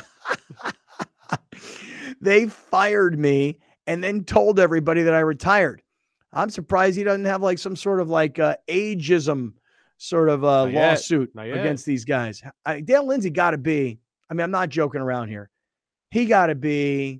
They fired me and then told everybody that I retired. I'm surprised he doesn't have like some sort of like uh, ageism sort of uh, Not yet. lawsuit Not yet. against these guys. I, Dale Lindsey got to be, I mean, I'm not joking around here. He got to be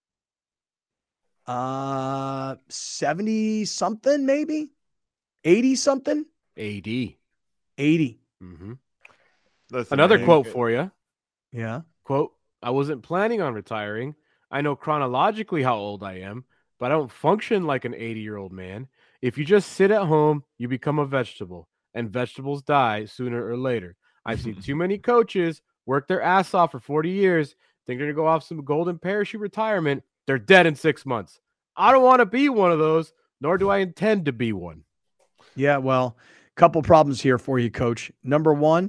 uh, seventy something, maybe eighty something, A D. eighty. Mm-hmm. Listen, Another man, quote for you. Yeah. Quote, I wasn't planning on retiring. I know chronologically how old I am, but I don't function like an eighty-year-old man. If you just sit at home, you become a vegetable, and vegetables die sooner or later. I've seen too many coaches work their ass off for forty years, think they're going to go off some golden parachute retirement. They're dead in six months. I don't want to be one of those, nor do I intend to be one. Yeah, well, couple problems here for you, Coach. Number one,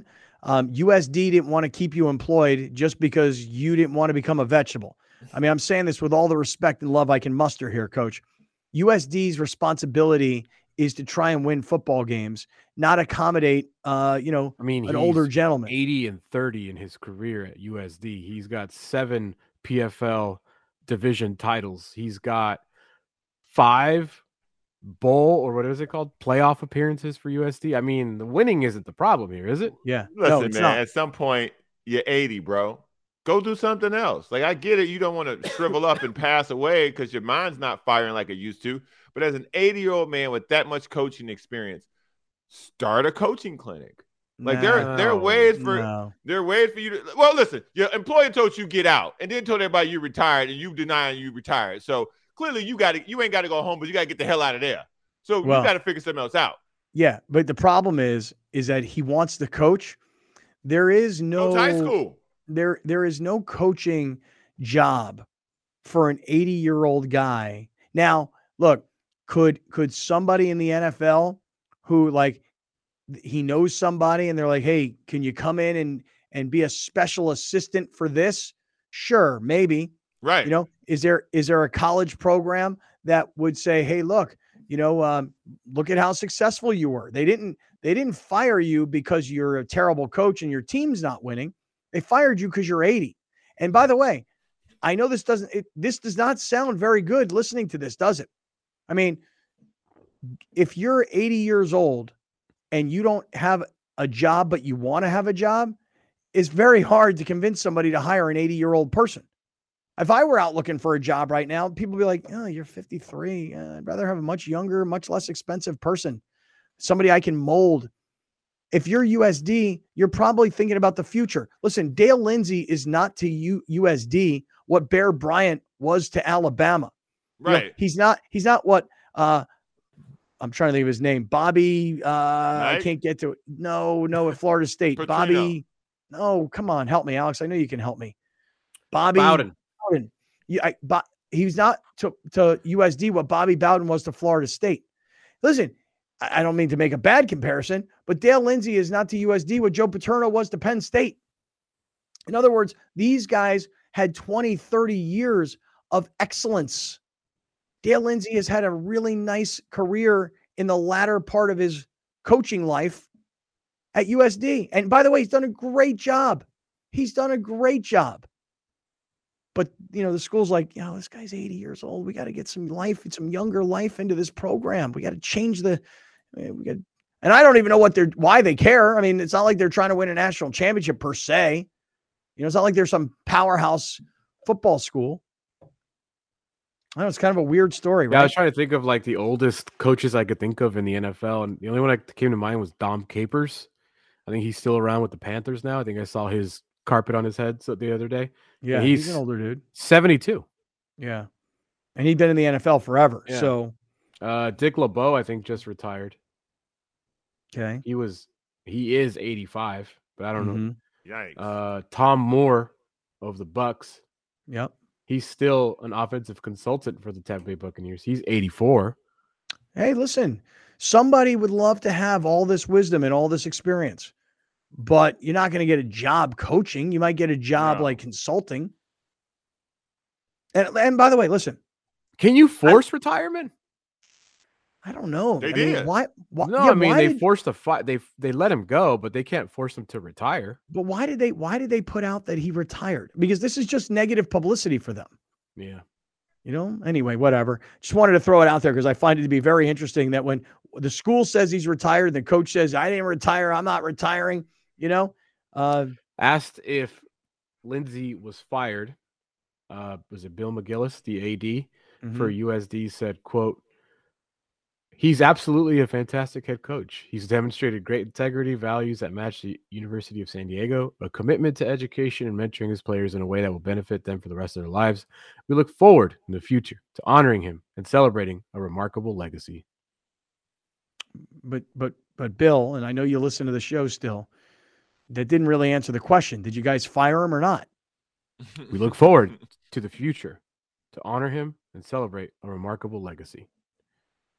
Um, U S D didn't want to keep you employed just because you didn't want to become a vegetable. I mean, I'm saying this with all the respect and love I can muster here, Coach. U S D's responsibility is to try and win football games, not accommodate, uh, you know, I mean, an older he's gentleman. eighty and thirty in his career at U S D. He's got seven P F L division titles. He's got five bowl or what is it called? Playoff appearances for U S D. I mean, the winning isn't the problem here, is it? Yeah. Listen, no, it's man, not. at some point, you're eighty, bro. Go do something else. Like, I get it. You don't want to shrivel up and pass away because your mind's not firing like it used to. But as an eighty-year-old man with that much coaching experience, start a coaching clinic. Like, there, there are No, ways for No. there are ways for you to. Well, listen, your employer told you get out, and then told everybody you retired, and you denying you retired. So clearly, you got to. You ain't got to go home, but you got to get the hell out of there. So Well, you got to figure something else out. Yeah, but the problem is, is that he wants to coach. There is no Coach high school. There, there is no coaching job for an eighty-year-old guy. Now, look, could could somebody in the N F L who like he knows somebody and they're like, hey, can you come in and and be a special assistant for this? Sure, maybe. Right. You know, is there is there a college program that would say, hey, look, you know, um, look at how successful you were. They didn't they didn't fire you because you're a terrible coach and your team's not winning. They fired you because you're eighty. And by the way, I know this doesn't it, this does not sound very good listening to this, does it? I mean, if you're eighty years old and you don't have a job, but you want to have a job, it's very hard to convince somebody to hire an eighty-year-old person. If I were out looking for a job right now, people would be like, oh, you're fifty-three. Uh, I'd rather have a much younger, much less expensive person, somebody I can mold. If you're U S D, you're probably thinking about the future. Listen, Dale Lindsey is not to U- USD what Bear Bryant was to Alabama. You know, Right. he's not, he's not what, uh, I'm trying to think of his name. Bobby, uh, I Knight? can't get to it. No, no, at Florida State. Petrino. Bobby, no, come on, help me, Alex. I know you can help me. Bobby Bowden. Bowden. Yeah, I, Bo- he's not to, to U S D what Bobby Bowden was to Florida State. Listen, I, I don't mean to make a bad comparison, but Dale Lindsey is not to U S D what Joe Paterno was to Penn State. In other words, these guys had twenty, thirty years of excellence. Dale Lindsey has had a really nice career in the latter part of his coaching life at U S D. And by the way, he's done a great job. He's done a great job. But, you know, the school's like, you know, this guy's eighty years old. We got to get some life, some younger life into this program. We got to change the, we got, and I don't even know what they're, why they care. I mean, it's not like they're trying to win a national championship per se. You know, it's not like there's some powerhouse football school. I know it's kind of a weird story, Yeah, I right? was trying to think of like the oldest coaches I could think of in the N F L, and the only one that came to mind was Dom Capers. I think he's still around with the Panthers now. I think I saw his carpet on his head so the other day. Yeah, And he's, he's an older dude. seventy-two. Yeah. And he'd been in the N F L forever. Yeah. So, Uh, Dick LeBeau, I think, just retired. okay. He was, he is eighty-five, but I don't know. Mhm. Yikes. Uh, Tom Moore of the Bucks. Yep. He's still an offensive consultant for the Tampa Bay Buccaneers. He's eighty-four. Hey, listen, somebody would love to have all this wisdom and all this experience, but you're not going to get a job coaching. You might get a job No. like consulting. And, and by the way, listen, Can you force retirement? I don't know. They I mean, did. why? why No, yeah, I mean why they did, forced a fight. They they let him go, but they can't force him to retire. but why did they? Why did they put out that he retired? Because this is just negative publicity for them. Yeah. You know, anyway, whatever. Just wanted to throw it out there because I find it to be very interesting that when the school says he's retired, the coach says, I didn't retire. I'm not retiring. You know, uh, Asked if Lindsey was fired. Uh, was it Bill McGillis, the A D for mhm. U S D, said, quote, he's absolutely a fantastic head coach. He's demonstrated great integrity, values that match the University of San Diego, a commitment to education and mentoring his players in a way that will benefit them for the rest of their lives. We look forward in the future to honoring him and celebrating a remarkable legacy. but but but Bill, and I know you listen to the show still, that didn't really answer the question. Did you guys fire him or not? We look forward to the future to honor him and celebrate a remarkable legacy.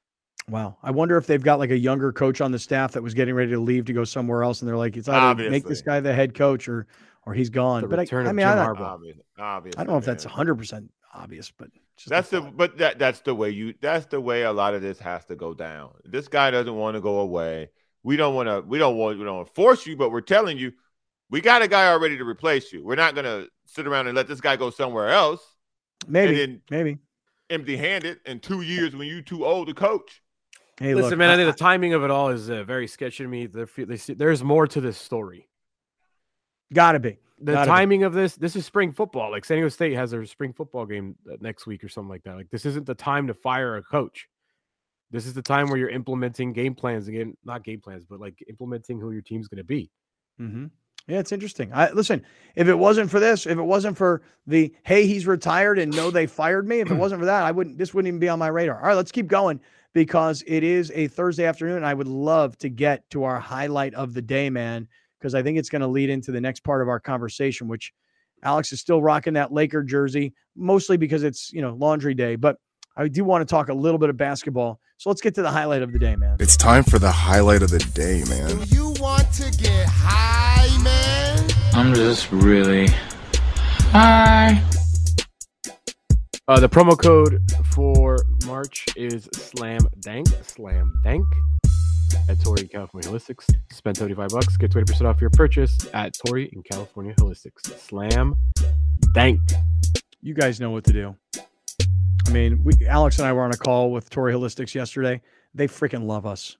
Wow. I wonder if they've got like a younger coach on the staff that was getting ready to leave to go somewhere else, and they're like, it's either make this Obviously. guy the head coach or or he's gone. The but I, return I of mean, Jim I, don't- Harbaugh. Obvious, obviously, I don't know if that's man. one hundred percent obvious, but it's just a That's the thought. but that that's the way you that's the way a lot of this has to go down. This guy doesn't want to go away. We don't want to we don't want we don't want to force you, but we're telling you we got a guy already to replace you. We're not gonna sit around and let this guy go somewhere else maybe, and then maybe. empty-handed in two years when you too old to coach. Hey, Listen, look, man, I, I- think the timing of it all is uh, very sketchy to me. There, they see- there's more to this story. gotta be. The Gotta be. timing of this, this is spring football. Like San Diego State has their spring football game uh, next week or something like that. Like this isn't the time to fire a coach. This is the time where you're implementing game plans again, not game plans, but like implementing who your team's going to be. Mm-hmm. Yeah, it's interesting. I listen, if it wasn't for this, if it wasn't for the hey, he's retired and no, they fired me, if it wasn't for that, I wouldn't this wouldn't even be on my radar. All right, let's keep going because it is a Thursday afternoon. And I would love to get to our highlight of the day, man, because I think it's going to lead into the next part of our conversation, which Alex is still rocking that Laker jersey, mostly because it's, you know, laundry day. But I do want to talk a little bit of basketball. So let's get to the highlight of the day, man. It's time for the highlight of the day, man. You want to get high, man? I'm just really high. Uh, the promo code for March is Slam Dank. Slam Dank at Tori in California Holistics. Spend seventy-five bucks. Get twenty percent off your purchase at Tori in California Holistics. Slam Dank. You guys know what to do. I mean, we Alex and I were on a call with Tori Holistics yesterday. They freaking love us.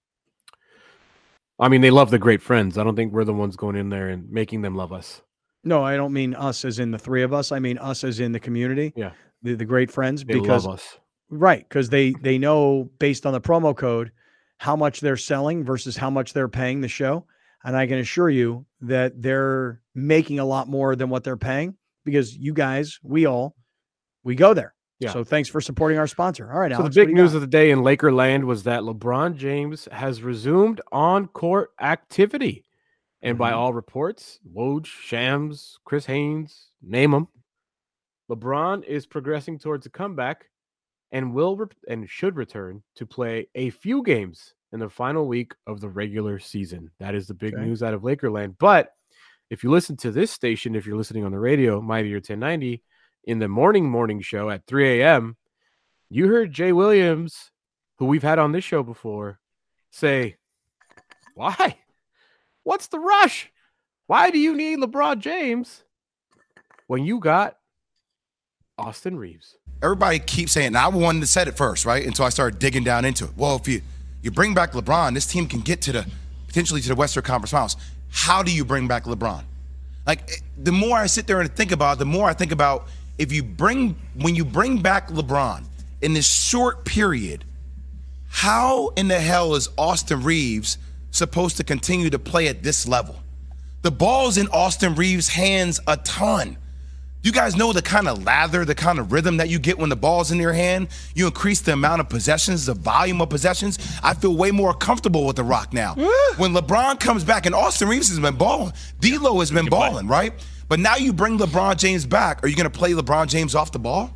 I mean, they love the great friends. I don't think we're the ones going in there and making them love us. No, I don't mean us as in the three of us. I mean us as in the community. Yeah. The, the great friends. They because love us. Right, because they they know based on the promo code how much they're selling versus how much they're paying the show. And I can assure you that they're making a lot more than what they're paying because you guys, we all, we go there. Yeah. So thanks for supporting our sponsor. All right, So Alex, the what big do you news got? of the day in Laker land was that LeBron James has resumed on-court activity. And by Mhm. all reports, Woj, Shams, Chris Haynes, name them, LeBron is progressing towards a comeback and will re- and should return to play a few games in the final week of the regular season. That is the big Okay. news out of Lakerland. But if you listen to this station, if you're listening on the radio, Mighty or ten ninety, in the morning morning show at three a.m., you heard Jay Williams, who we've had on this show before, say, why? What's the rush? Why do you need LeBron James when you got Austin Reeves? Everybody keeps saying, and I wanted to say it first, right? Until I started digging down into it. Well, if you, you bring back LeBron, this team can get to the, potentially to the Western Conference Finals. How do you bring back LeBron? Like, the more I sit there and think about it, the more I think about if you bring, when you bring back LeBron in this short period, how in the hell is Austin Reeves supposed to continue to play at this level? The ball's in Austin Reeves' hands a ton. You guys know the kind of lather, the kind of rhythm that you get when the ball's in your hand. You increase the amount of possessions, the volume of possessions. I feel way more comfortable with the Rock now. When LeBron comes back, and Austin Reeves has been balling, D'Lo has been balling, right? But now you bring LeBron James back. Are you going to play LeBron James off the ball?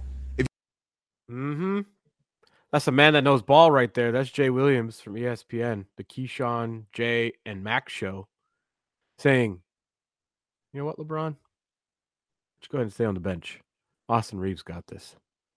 Mm-hmm. That's a man that knows ball right there. That's Jay Williams from E S P N, the Keyshawn, Jay, and Max show, saying, you know what, LeBron? Just go ahead and stay on the bench. Austin Reeves got this.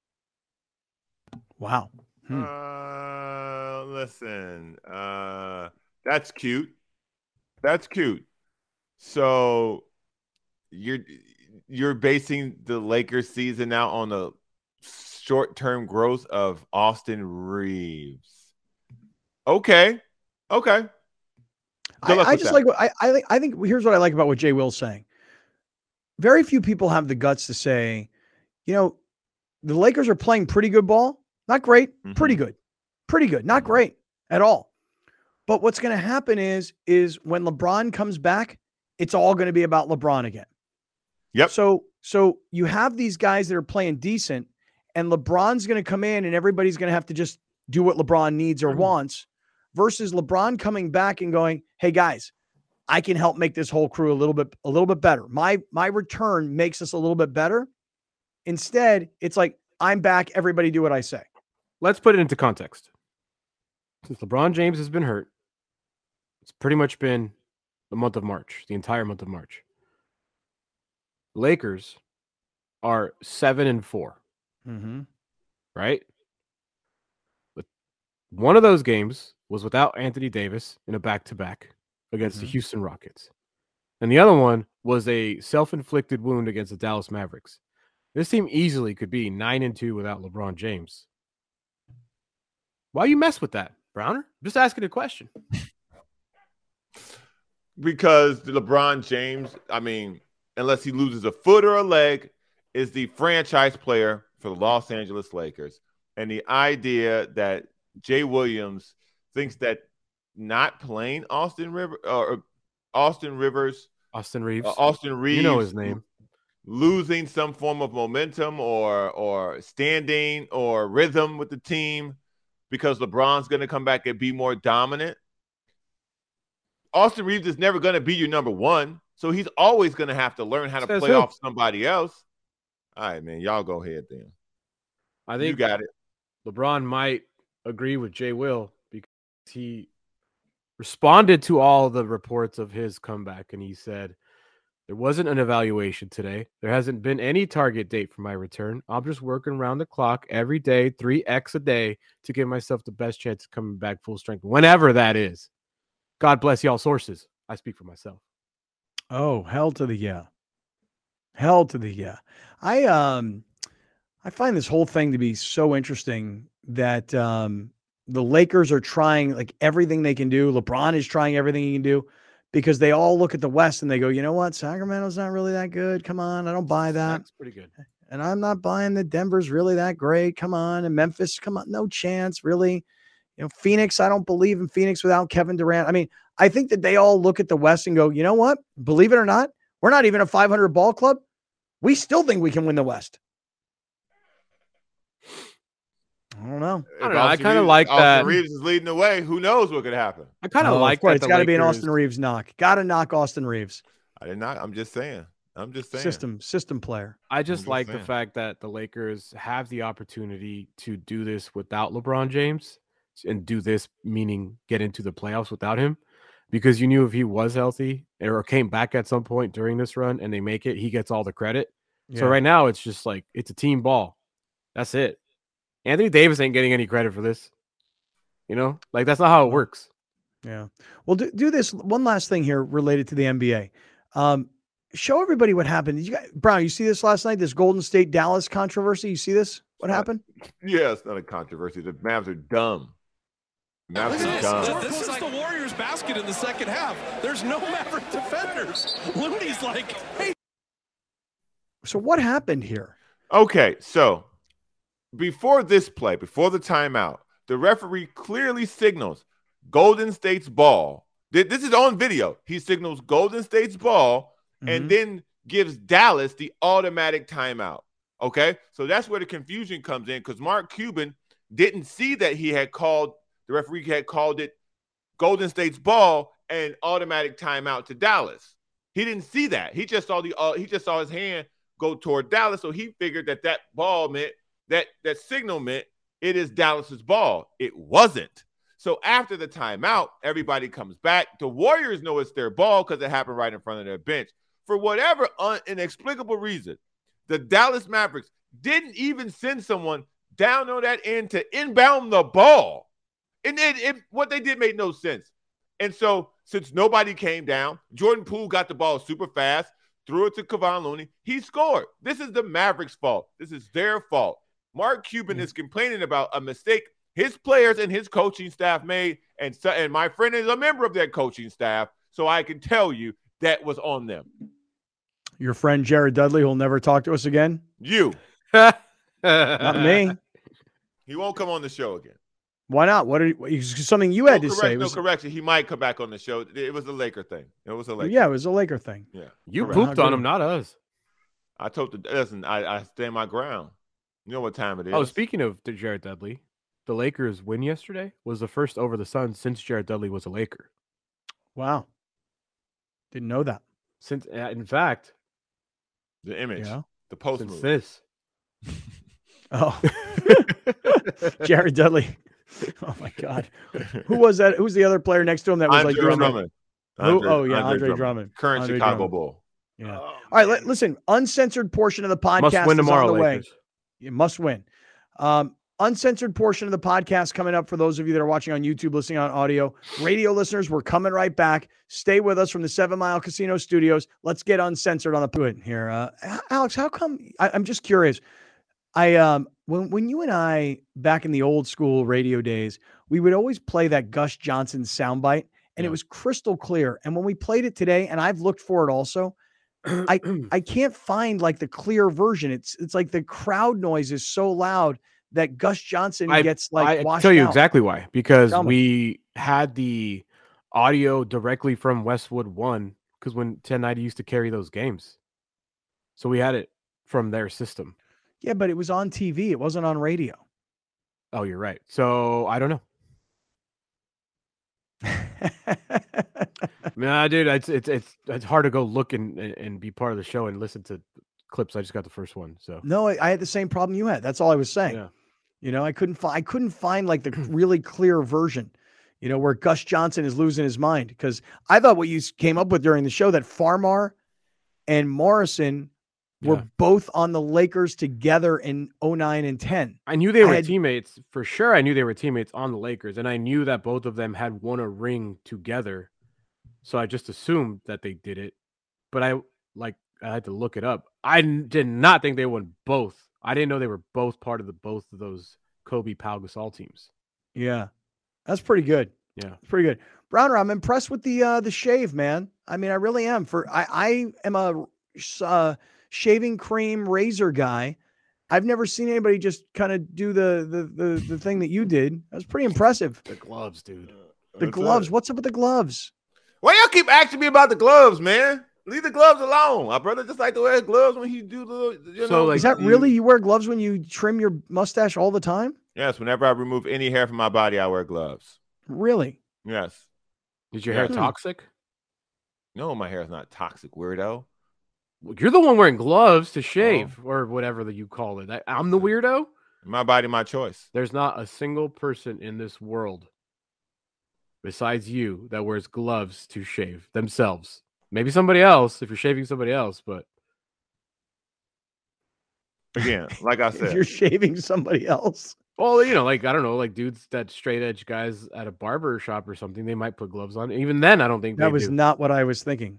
Wow. Hmm. Uh, listen, uh, that's cute. That's cute. So you're you're basing the Lakers season now on the short-term growth of Austin Reeves. Okay, okay. I, Good luck I with just that. like what I, I think. I think here's what I like about what Jay Will's saying. Very few people have the guts to say, you know, the Lakers are playing pretty good ball. Not great, Mhm. pretty good. Pretty good. Not great at all. But what's going to happen is, is when LeBron comes back, it's all going to be about LeBron again. Yep. So, so you have these guys that are playing decent, and LeBron's going to come in and everybody's going to have to just do what LeBron needs or Mhm. wants versus LeBron coming back and going, hey guys, I can help make this whole crew a little bit, a little bit better. My, my return makes us a little bit better. Instead, it's like, I'm back. Everybody do what I say. Let's put it into context. since LeBron James has been hurt, it's pretty much been the month of March, the entire month of March. Lakers are seven and four, Mm-hmm. right? But one of those games was without Anthony Davis in a back-to-back against Mm-hmm. the Houston Rockets. And the other one was a self-inflicted wound against the Dallas Mavericks. This team easily could be nine and two without LeBron James. Why you mess with that, Browner? Just asking a question. Because LeBron James, I mean, unless he loses a foot or a leg, is the franchise player for the Los Angeles Lakers. And the idea that Jay Williams thinks that not playing Austin River or Austin Rivers, Austin Reeves. uh, Austin Reeves, You know his name. losing some form of momentum or or standing or rhythm with the team because LeBron's going to come back and be more dominant. Austin Reeves is never going to be your number one, so he's always going to have to learn how to Says play who? off somebody else. All right, man, y'all go ahead then. I You think got it. LeBron might agree with Jay Will because he responded to all the reports of his comeback, and he said, there wasn't an evaluation today. There hasn't been any target date for my return. I'm just working around the clock every day, three X a day, to give myself the best chance of coming back full strength, whenever that is. God bless y'all sources. I speak for myself. Oh, hell to the yeah. Hell to the yeah. I um I find this whole thing to be so interesting that um the Lakers are trying like everything they can do. LeBron is trying everything he can do because they all look at the West and they go, you know what? Sacramento's not really that good. Come on, I don't buy that. That's pretty good. And I'm not buying that Denver's really that great. Come on. And Memphis, come on, no chance, really. You know, Phoenix, I don't believe in Phoenix without Kevin Durant. I mean, I think that they all look at the West and go, you know what? Believe it or not, we're not even a five hundred ball club. We still think we can win the West. I don't know. I don't If know, I Austin kinda Reeves- like Austin that. Reeves is leading the way. Who knows what could happen? I kind of Oh, like of course, that. it's the got to be an Lakers- Austin Reeves knock. Got to knock Austin Reeves. I did not. I'm just saying. I'm just saying. System, system player. I just just like the saying. fact that the Lakers have the opportunity to do this without LeBron James and do this, meaning get into the playoffs without him, because you knew if he was healthy or came back at some point during this run and they make it, he gets all the credit. So Yeah. right now it's just like it's a team ball. That's it. Anthony Davis ain't getting any credit for this. You know, like that's not how it works. Yeah. Well, do, do this one last thing here related to the N B A. Um, show everybody what happened. You got, Brown, you see this last night, this Golden State Dallas controversy? You see this? What Uh, happened? Yeah, it's not a controversy. The Mavs are dumb. Mavs This are is, dumb. this is the Warriors basket in the second half. There's no Maverick defenders. Looney's like, hey. So what happened here? Okay, so before this play, before the timeout, the referee clearly signals Golden State's ball. Th- This is on video. He signals Golden State's ball and Mhm. then gives Dallas the automatic timeout. Okay, so that's where the confusion comes in because Mark Cuban didn't see that he had called, the referee had called it Golden State's ball and automatic timeout to Dallas. He didn't see that. He just saw the uh, he just saw his hand go toward Dallas, so he figured that that ball meant that that signal meant it is Dallas's ball. It wasn't. So after the timeout, everybody comes back. The Warriors know it's their ball because it happened right in front of their bench. For whatever un- inexplicable reason, the Dallas Mavericks didn't even send someone down on that end to inbound the ball. And it, it, what they did made no sense. And so since nobody came down, Jordan Poole got the ball super fast, threw it to Kevon Looney. He scored. This is the Mavericks' fault. This is their fault. Mark Cuban is complaining about a mistake his players and his coaching staff made, and, so, and my friend is a member of that coaching staff, so I can tell you that was on them. Your friend Jared Dudley, who'll never talk to us again? You. Not me. He won't come on the show again. Why not? What are you, something you had no, to correct, say? no was, correction. He might come back on the show. It was a Laker thing. It was a Laker. yeah, it was a Laker thing. Yeah. You Correct. pooped How on good. him, not us. I told the listen, I, I stand my ground. You know what time it is. Oh, speaking of Jared Dudley, the Lakers' win yesterday was the first over the Suns since Jared Dudley was a Laker. Wow. Didn't know that. Since, uh, in fact, The image. Yeah. The post since move. this. Oh. Jared Dudley Oh my God. Who was that? Who's the other player next to him that was Andre like doing that? Drummond. Who? Andre- Oh yeah, Andre Andre Drummond. Drummond. Current Andre Chicago Drummond. Bull. Yeah. Oh, All right. man. Li- listen, uncensored portion of the podcast Must win is tomorrow, on the way. Lakers. You must win. Um, uncensored portion of the podcast coming up for those of you that are watching on YouTube, listening on audio. Radio listeners, we're coming right back. Stay with us from the Seven Mile Casino Studios. Let's get uncensored on the put here. Uh, Alex, how come? I, I'm just curious. I um when when you and I back in the old school radio days, we would always play that Gus Johnson soundbite, and Yeah. it was crystal clear. And when we played it today, and I've looked for it also, I I can't find like the clear version. It's it's like the crowd noise is so loud that Gus Johnson I- gets like I can washed tell you out. exactly why. Because Tell me. we had the audio directly from Westwood One. Because when ten ninety used to carry those games, so we had it from their system. Yeah, but it was on T V. It wasn't on radio. Oh, you're right. So I don't know. Nah, dude, it's it's it's it's hard to go look and and and be part of the show and listen to clips. I just got the first one, so No, I, I had the same problem you had. That's all I was saying. yeah. You know, I couldn't find I couldn't find like the really clear version, you know, where Gus Johnson is losing his mind. Because I thought what you s- came up with during the show that Farmar and Morrison were Yeah. both on the Lakers together in oh nine and ten. I knew they I were had- teammates for sure. I knew they were teammates on the Lakers, and I knew that both of them had won a ring together. So I just assumed that they did it, but I like I had to look it up. I n- did not think they won both. I didn't know they were both part of the both of those Kobe Pau Gasol teams. Yeah. That's pretty good. Yeah, It's pretty good. Browner, I'm impressed with the uh the shave, man. I mean, I really am. For I I am a uh, shaving cream razor guy. I've never seen anybody just kind of do the, the the the thing that you did. That was pretty impressive. the gloves, dude. The That's gloves. it. What's up with the gloves? Why y'all keep asking me about the gloves, man? Leave the gloves alone. My brother just like to wear gloves when he do the. You So, know, like, Is that you- really you wear gloves when you trim your mustache all the time? Yes. Whenever I remove any hair from my body, I wear gloves. Really? Yes. Is your hair Hmm. toxic? No, my hair is not toxic, weirdo. Well, you're the one wearing gloves Oh. to shave, or whatever that you call it. I, I'm the weirdo. My body, my choice. There's not a single person in this world besides you that wears gloves to shave themselves. Maybe somebody else if you're shaving somebody else, but Again, like I If you're said, shaving somebody else. well, you know, like I don't know, like dudes that straight edge guys at a barber shop or something, they might put gloves on. Even then, I don't think That they was do. not what I was thinking.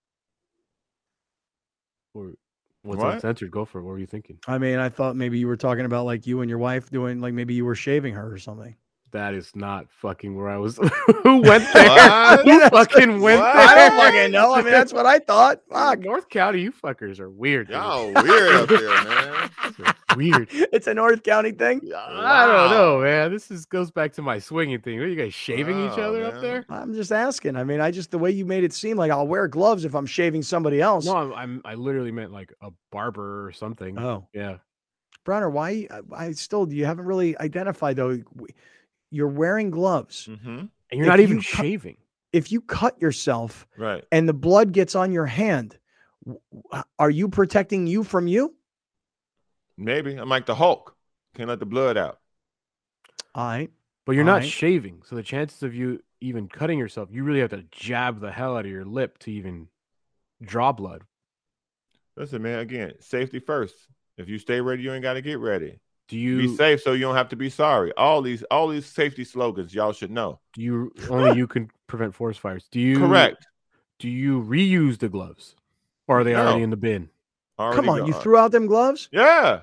Or, what's What? uncensored? Go for it. What were you thinking? I mean, I thought maybe you were talking about like you and your wife doing like maybe you were shaving her or something. That is not fucking where I was. Who went there? What? Who fucking went What? there? I don't fucking know. I mean, that's what I thought. Fuck. North County, you fuckers are weird. dude. y'all weird up here, man. Weird. It's a North County thing. I don't know, man. This is goes back to my swinging thing. What are you guys shaving each Wow, other up man. there? I'm just asking. I mean, I just the way you made it seem like I'll wear gloves if I'm shaving somebody else. No, I'm, I'm I literally meant like a barber or something. Oh, Yeah. Browner, why? I, I still you haven't really identified though. You're wearing gloves. Mm-hmm. And you're If not even you cut- shaving. If you cut yourself Right. and the blood gets on your hand, w- w- are you protecting you from you? Maybe. I'm like the Hulk. Can't let the blood out. All right. But you're not Alright. shaving. So the chances of you even cutting yourself, you really have to jab the hell out of your lip to even draw blood. Listen, man, again, safety first. If you stay ready, you ain't got to get ready. Do you Be safe so you don't have to be sorry. All these all these safety slogans y'all should know. do you only you can prevent forest fires? Do you Correct. Do you reuse the gloves? Or are they already No. in the bin? Already Come on, you gone. threw out them gloves? Yeah.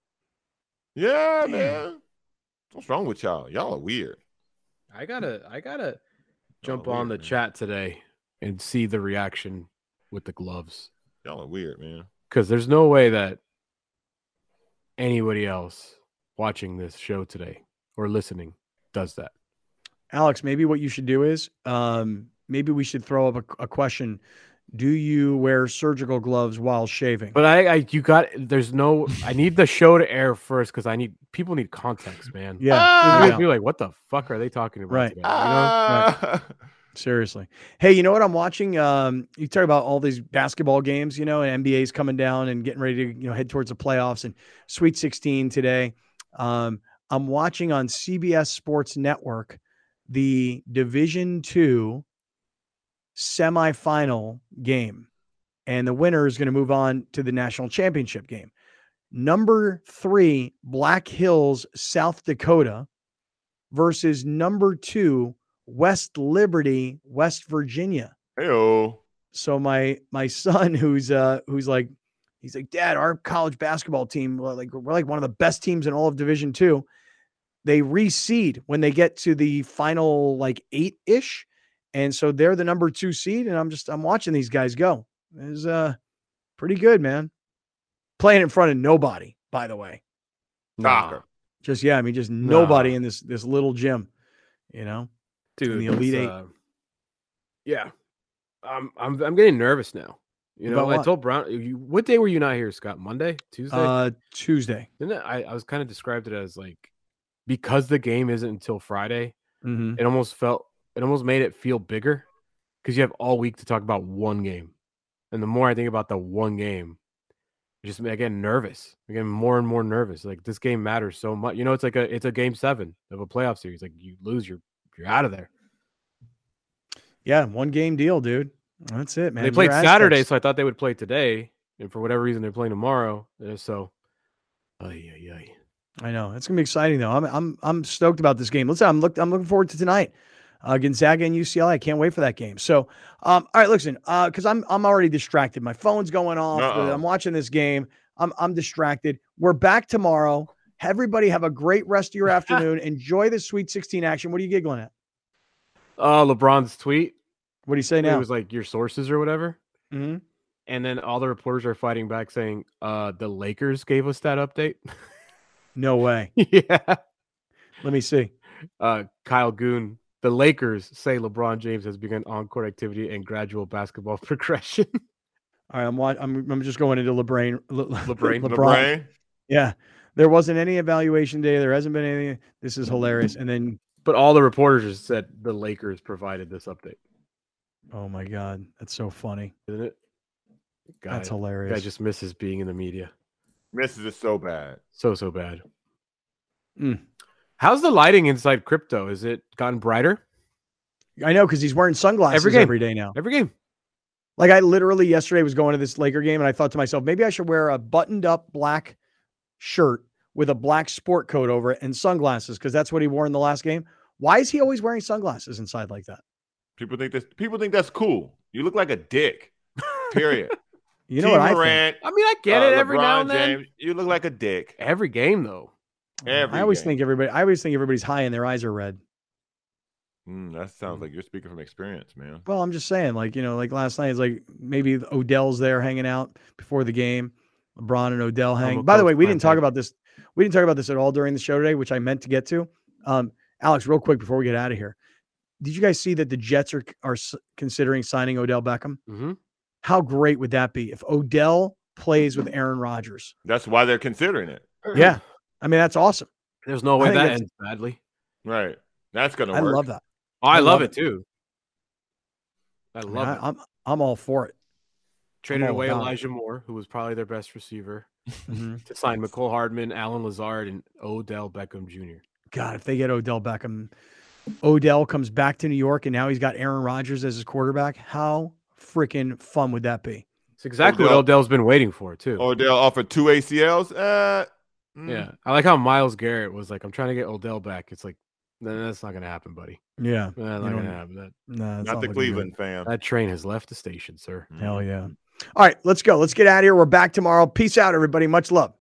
Yeah, Damn. man. What's wrong with y'all? Y'all are weird. I gotta I gotta jump Y'all are on the weird, man. chat today and see the reaction with the gloves. Y'all are weird, man. Because there's no way that anybody else watching this show today or listening does that. Alex, maybe what you should do is um, maybe we should throw up a, a question. Do you wear surgical gloves while shaving? But I, I you got there's no I need the show to air first because I need people need context, man. yeah, Ah! They're yeah, gonna be like, what the fuck are they talking about Right. today? You know? Ah. seriously. Hey, you know what I'm watching? Um, you talk about all these basketball games, you know, and N B A's coming down and getting ready to, you know, head towards the playoffs and Sweet sixteen today. Um, I'm watching on C B S Sports Network the Division Two semifinal game, and the winner is going to move on to the national championship game. Number three, Black Hills, South Dakota versus number two, West Liberty, West Virginia. Heyo. So my my son, who's uh who's like, he's like, Dad, our college basketball team, well, like we're like one of the best teams in all of Division Two. They reseed when they get to the final like eight ish, and so they're the number two seed. And I'm just I'm watching these guys go. It's uh pretty good, man. Playing in front of nobody, by the way. Knocker. Just yeah, I mean, just nobody in this this little gym, you know, dude. In the Elite Eight. Uh, yeah, I'm I'm I'm getting nervous now. You know, I told Brown. You, what day were you not here, Scott? Monday, Tuesday? Uh, Tuesday. Didn't it, I? I was kind of described it as like because the game isn't until Friday. Mm-hmm. It almost felt it almost made it feel bigger because you have all week to talk about one game, and the more I think about the one game, I just I get nervous. I get more and more nervous. Like this game matters so much. You know, it's like a it's a game seven of a playoff series. Like you lose, you're you're out of there. Yeah, one game deal, dude. That's it, man. They played Your Saturday, Aztecs. so I thought they would play today, and for whatever reason, they're playing tomorrow. Uh, So, ay, ay, ay. I know it's gonna be exciting though. I'm I'm I'm stoked about this game. Listen, I'm look I'm looking forward to tonight. Uh, Gonzaga and U C L A. I can't wait for that game. So, um, all right, listen, uh, because I'm I'm already distracted. My phone's going off. Uh-oh. I'm watching this game. I'm I'm distracted. We're back tomorrow. Everybody have a great rest of your afternoon. Enjoy the Sweet sixteen action. What are you giggling at? Uh, LeBron's tweet. What do you say It now? was like your sources or whatever, Mm-hmm. and then all the reporters are fighting back, saying, "Uh, the Lakers gave us that update." No way. Yeah. Let me see. Uh, Kyle Goon. The Lakers say LeBron James has begun on-court activity and gradual basketball progression. All right, I'm wa- I'm I'm just going into LeBron. Le, LeBron. LeBron. LeBron. Yeah, there wasn't any evaluation day. There hasn't been any. This is hilarious. And then, But all the reporters just said the Lakers provided this update. oh my God, that's so funny. Isn't it? Guy, That's hilarious. Guy just misses being in the media. Misses it so bad. So, so bad. Mm. How's the lighting inside crypto? Is it gotten brighter? I know because he's wearing sunglasses Every game. every day now. Every game. Like I literally yesterday was going to this Laker game and I thought to myself, maybe I should wear a buttoned up black shirt with a black sport coat over it and sunglasses because that's what he wore in the last game. Why is he always wearing sunglasses inside like that? People think this. People think that's cool. You look like a dick. Period. You know T. what I think? Morant, I mean, I get uh, it every LeBron now and then. James, you look like a dick. Every game, though. Every I always game. think everybody. I always think everybody's high and their eyes are red. Mm, that sounds like you're speaking from experience, man. Well, I'm just saying, like you know, like last night, it's like maybe Odell's there hanging out before the game. LeBron and Odell hang. a By the way, Colts we fan, didn't talk too. about this. We didn't talk about this at all during the show today, which I meant to get to. Um, Alex, real quick before we get out of here, did you guys see that the Jets are are s- considering signing Odell Beckham? Mm-hmm. How great would that be if Odell plays with Aaron Rodgers? That's why they're considering it. Yeah, I mean that's awesome. There's no I way think that that's- ends badly. Right. That's gonna I work. love that. Oh, I, I love love it, too. I I mean, love I, it. I'm I'm all for it. Traded all away about it. Elijah Moore, who was probably their best receiver, Mhm. to sign McCole Hardman, Alan Lazard, and Odell Beckham Junior God, if they get Odell Beckham, Odell comes back to New York, and now he's got Aaron Rodgers as his quarterback. How freaking fun would that be? It's exactly Odell- what Odell's been waiting for, too. Odell offered two A C Ls. Uh, mm. Yeah. I like how Myles Garrett was like, I'm trying to get Odell back. It's like, no, that's not going to happen, buddy. Yeah, That's You not don't- going to happen. That, nah, it's Not the looking Cleveland fam. that train has left the station, sir. good. Hell yeah! All right, let's go. Let's get out of here. We're back tomorrow. Peace out, everybody. Much love.